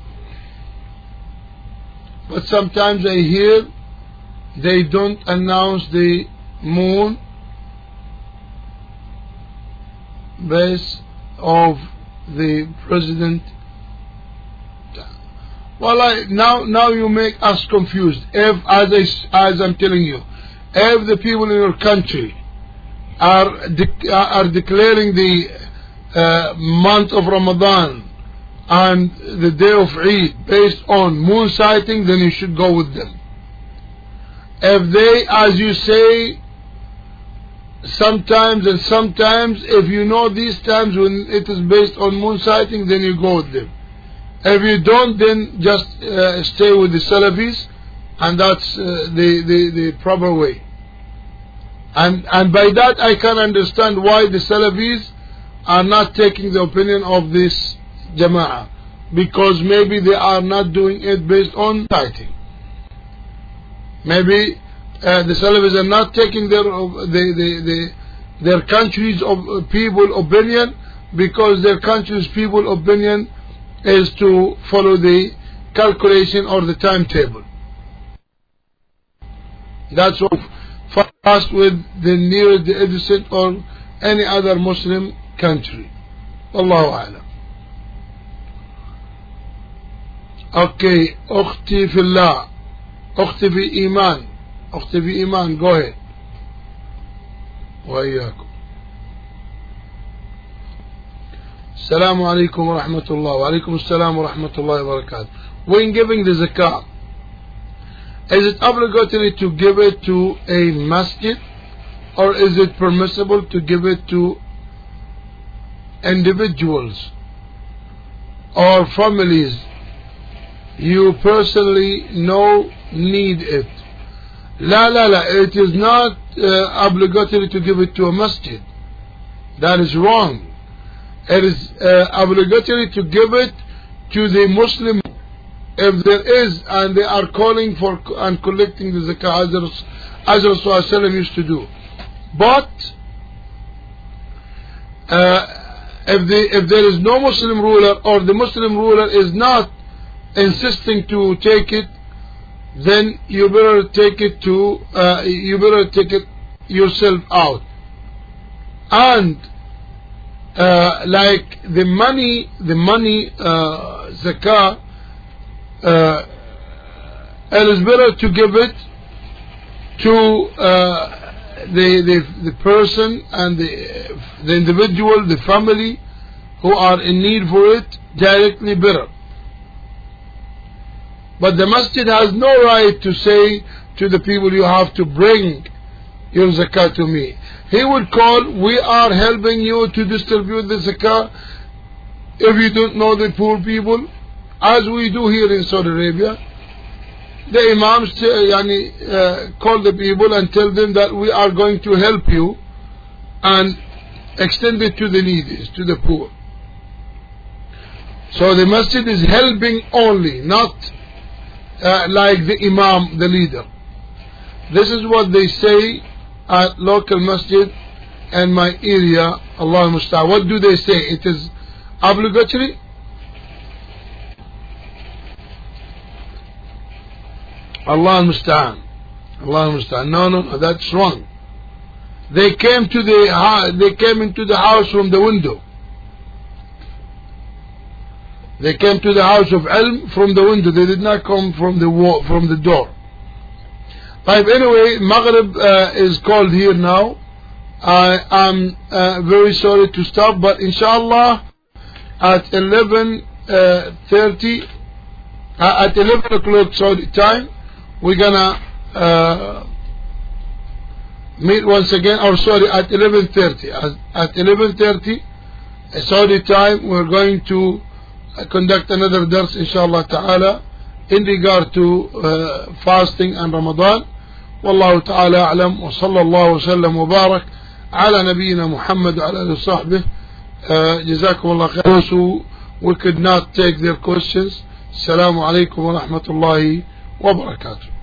But sometimes I hear they don't announce the moon base of the president. Well, I, now now you make us confused. If, as I as I'm telling you, if the people in your country are, de are declaring the uh, month of Ramadan and the day of Eid based on moon sighting, then you should go with them. If they, as you say, sometimes and sometimes, if you know these times when it is based on moon sighting, then you go with them. If you don't, then just uh, stay with the Salafis, and that's uh, the, the, the proper way. And, and by that I can understand why the Salafis are not taking the opinion of this Jama'ah, because maybe they are not doing it based on sighting. Maybe uh, the Salafis are not taking their the, the, the, their country's of people opinion, because their country's people opinion is to follow the calculation or the timetable. That's what fast with the nearest the adjacent or any other Muslim country. Allahu A'lam. Okay, أختي في الله, أختي في إيمان, أختي في إيمان, go ahead. وإياكم. السلام عليكم ورحمة الله. وعليكم السلام ورحمة الله وبركاته. When giving the zakah, is it obligatory to give it to a masjid, or is it permissible to give it to individuals or families you personally know need it? La la la, it is not uh, obligatory to give it to a masjid. That is wrong. It is uh, obligatory to give it to the Muslim, if there is, and they are calling for and collecting the zakah as, as Rasulullah used to do. But uh, if, the, if there is no Muslim ruler, or the Muslim ruler is not insisting to take it, then you better take it to uh, you better take it yourself out. And uh, like the money, the money uh, zakah, uh, it is better to give it to uh, the, the the person and the the individual, the family who are in need for it directly, better. But the masjid has no right to say to the people, you have to bring your zakah to me. He would call, we are helping you to distribute the zakah. If you don't know the poor people, as we do here in Saudi Arabia, the imams uh, yani, uh, call the people and tell them that we are going to help you, and extend it to the needy, to the poor. So the masjid is helping only, not uh, like the imam, the leader. This is what they say at local masjid in my area. Allah Musta'an. What do they say? It is obligatory. Allah Musta'an. Allah Musta'an. No, no, no, that's wrong. They came to the they came into the house from the window. They came to the house of ilm from the window. They did not come from the wall, from the door. But anyway, Maghrib uh, is called here now. I am uh, very sorry to stop, but inshallah at eleven thirty, uh, at eleven o'clock Saudi time, we're gonna uh, meet once again. Or sorry, at eleven thirty. At, at eleven thirty Saudi time, we're going to conduct another dars inshallah ta'ala in regard to uh, fasting and Ramadan. Wallahu ta'ala a'lam, wa sallallahu wa sallam wa barak ala nabiyyina Muhammad wa ala alihi wa sahbihi. Jazakumullah khair. Those who we could not take their questions, assalamu alaikum wa rahmatullahi wa barakatuh.